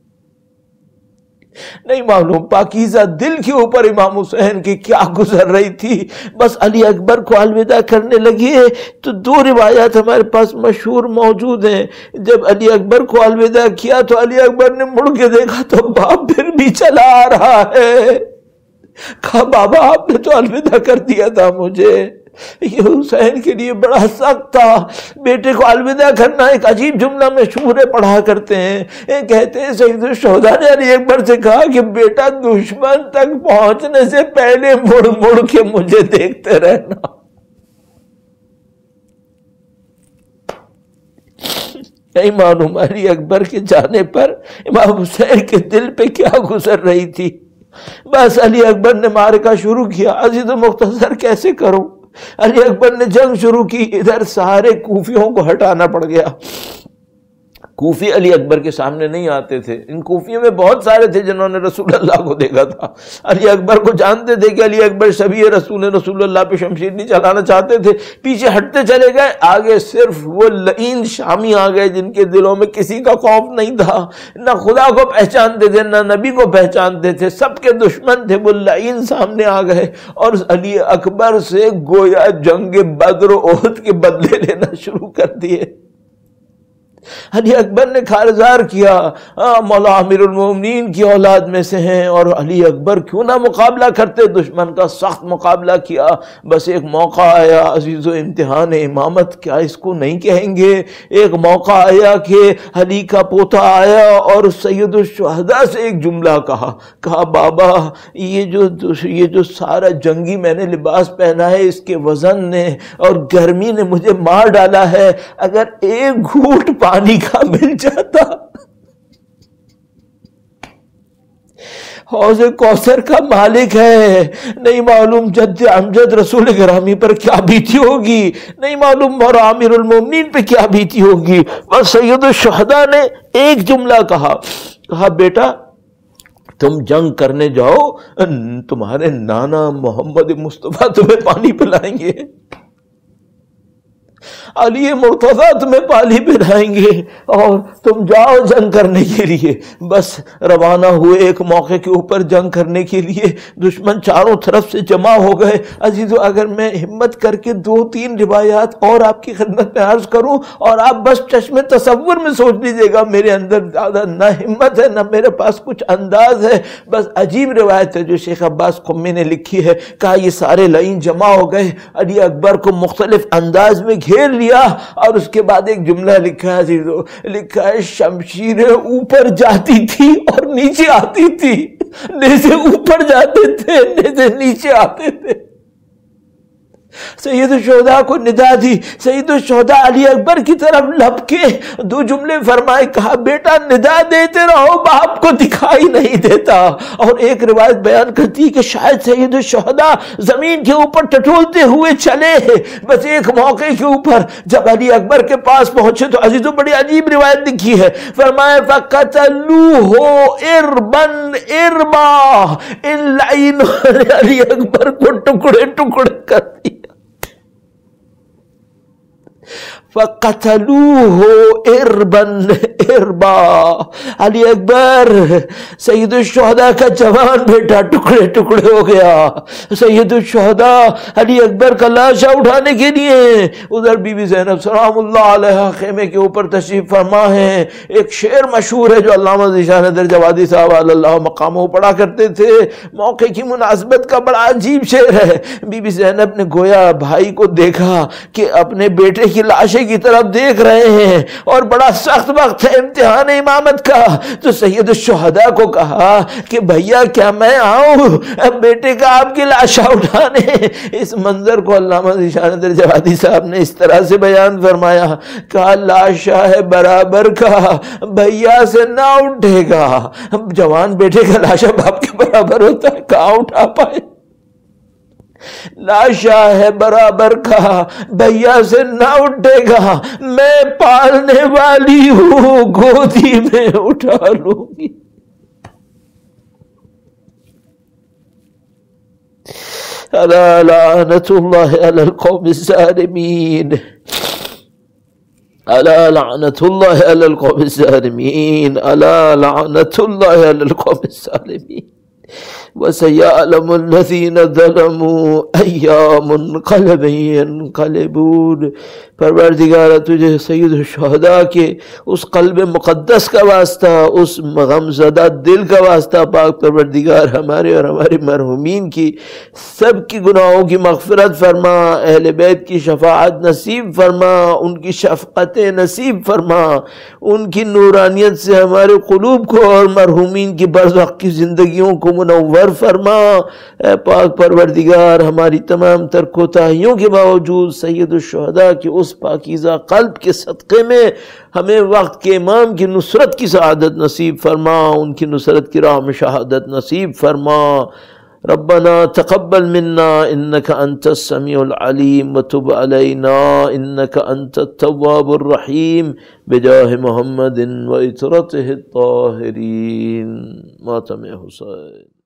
نہیں معلوم پاکیزہ دل کے اوپر امام حسین کی کیا گزر رہی تھی. بس علی اکبر کو الوداع کرنے لگے تو دو روایات ہمارے پاس مشہور موجود ہیں. جب علی اکبر کو الوداع کیا تو علی اکبر نے مڑ کے دیکھا تو باپ پھر بھی چلا آ رہا ہے. کہا بابا آپ نے تو الوداع کر دیا تھا مجھے. یہ حسین کے لیے بڑا سخت تھا. بیٹے کو الوداع کرنا ایک عجیب جملہ مشہور پڑھا کرتے ہیں, کہتے ہیں سید الشہداء نے علی اکبر سے کہا کہ بیٹا دشمن تک پہنچنے سے پہلے مڑ مڑ کے مجھے دیکھتے رہنا. نہیں معلوم علی اکبر کے جانے پر امام حسین کے دل پہ کیا گزر رہی تھی. بس علی اکبر نے معرکہ شروع کیا. عزیز و مختصر کیسے کروں, علی اکبر نے جنگ شروع کی. ادھر سارے کوفیوں کو ہٹانا پڑ گیا. کوفی علی اکبر کے سامنے نہیں آتے تھے. ان کوفیوں میں بہت سارے تھے جنہوں نے رسول اللہ کو دیکھا تھا, علی اکبر کو جانتے تھے کہ علی اکبر شبیہ رسول رسول اللہ پہ شمشیر نہیں چلانا چاہتے تھے. پیچھے ہٹتے چلے گئے, آگے صرف وہ لعین شامی آ گئے جن کے دلوں میں کسی کا خوف نہیں تھا, نہ خدا کو پہچانتے تھے نہ نبی کو پہچانتے تھے, سب کے دشمن تھے. وہ لعین سامنے آ گئے اور علی اکبر سے گویا جنگ بدر و احد کے بدلے لینا شروع کر دیے. علی اکبر نے خارزار کیا مولا امیر المومنین کی اولاد میں سے ہیں, اور علی اکبر کیوں نہ مقابلہ کرتے, دشمن کا سخت مقابلہ کیا. بس ایک موقع آیا عزیز و امتحان امامت کیا اس کو نہیں کہیں گے. ایک موقع آیا کہ علی کا پوتا آیا اور سید الشہداء سے ایک جملہ کہا, کہا بابا یہ جو یہ جو سارا جنگی میں نے لباس پہنا ہے اس کے وزن نے اور گرمی نے مجھے مار ڈالا ہے, اگر ایک گھونٹ پانی کا مل جاتا. حوض کوثر کا مالک ہے، نہیں معلوم جد امجد رسول گرامی پر کیا بیتی ہوگی، نہیں معلوم مولا امیر المومنین پہ کیا بیتی ہوگی۔ بس سید الشہداء نے ایک جملہ کہا، کہا بیٹا تم جنگ کرنے جاؤ، تمہارے نانا محمد مصطفیٰ تمہیں پانی پلائیں گے، علی مرتضیٰ تمہیں پانی پلائیں گے، اور تم جاؤ جنگ کرنے کے لیے۔ بس روانہ ہوئے ایک موقع کے اوپر جنگ کرنے کے لیے، دشمن چاروں طرف سے جمع ہو گئے۔ عزیزو اگر میں ہمت کر کے دو تین روایات اور آپ کی خدمت میں عرض کروں اور آپ بس چشم تصور میں سوچ لیجئے گا، میرے اندر زیادہ نہ ہمت ہے نہ میرے پاس کچھ انداز ہے، بس عجیب روایت ہے جو شیخ عباس قمی نے لکھی ہے۔ کہا یہ سارے لائن جمع ہو گئے، علی اکبر کو مختلف انداز میں گھیر لیا، اور اس کے بعد ایک جملہ لکھا ہے عزیزو، لکھا ہے شمشیریں اوپر جاتی تھی اور نیچے آتی تھی، نیزے اوپر جاتے تھے نیزے نیچے آتے تھے۔ سید الشہداء کو ندا دی، سید الشہداء علی اکبر کی طرف لپ کے دو جملے فرمائے، کہا بیٹا ندا دیتے رہو، باپ کو دکھائی نہیں دیتا۔ اور ایک روایت بیان کرتی کہ شاید سید الشہداء زمین کے اوپر ٹٹولتے ہوئے چلے، بس ایک موقع کے اوپر جب علی اکبر کے پاس پہنچے تو عزیزو بڑی عجیب روایت لکھی ہے، فرمائے فَقَتَلُوهُ إِرْبًا إِرْبًا، ان لائنوں نے علی اکبر کو ٹکڑے ٹکڑے کر دیا۔ فَقَتَلُوهُ إِرْبًا إِرْبًا، علی اکبر سید الشہداء کا جوان بیٹا ٹکڑے ٹکڑے ہو گیا۔ سید الشہداء علی اکبر کا لاشا اٹھانے کے لیے ادھر بی بی زینب سلام اللہ علیہا خیمے کے اوپر تشریف فرما ہے۔ ایک شعر مشہور ہے جو علامہ ذیشان حیدر جوادی صاحب علی اللہ مقامہ پڑھا کرتے تھے، موقع کی مناسبت کا بڑا عجیب شعر ہے۔ بی بی زینب نے گویا بھائی کو دیکھا کہ اپنے بیٹے کی لاشے کی طرف دیکھ رہے ہیں اور بڑا سخت وقت ہے امتحان امامت کا، تو سید الشہداء کو کہا کہ بھیا کیا میں آؤں بیٹے کا آپ کی لاشا اٹھانے۔ اس منظر کو علامہ ذیشان حیدر جوادی صاحب نے اس طرح سے بیان فرمایا، کہا لاشا ہے برابر کا بھیا سے نہ اٹھے گا، جوان بیٹے کا لاشا باپ کے برابر ہوتا ہے، کہاں اٹھا پائے، لاشا ہے برابر کا بھیا سے نہ اٹھے گا، میں پالنے والی ہوں گودی میں اٹھا لوں گی۔ الا لعنت اللہ علی القوم الظالمین، الا لعنت اللہ علی القوم الظالمین، الا لعنت اللہ علی القوم الظالمین، وَسَيَعْلَمُ الَّذِينَ ظَلَمُوا أَيَّا مُنْقَلَبٍ يَنْقَلِبُونَ۔ پروردگارہ تجھے سید الشہداء کے اس قلب مقدس کا واسطہ، اس غم زدہ دل کا واسطہ، پاک پروردگار ہمارے اور ہمارے مرحومین کی سب کی گناہوں کی مغفرت فرما، اہل بیت کی شفاعت نصیب فرما، ان کی شفقت نصیب فرما، ان کی نورانیت سے ہمارے قلوب کو اور مرحومین کی برزخ کی زندگیوں کو منور فرما۔ اے پاک پروردگار ہماری تمام تر کوتاہیوں کے باوجود سید الشہداء کے اس پاکیزہ قلب کے صدقے میں ہمیں وقت کے امام کی نصرت کی سعادت نصیب فرما، ان کی نصرت کی راہ میں شہادت نصیب فرما۔ ربنا تقبل منا انك انت السميع العليم وتب علينا انك انت التواب الرحيم بجاه محمد وعترته الطاهرين۔ ماتم حسین۔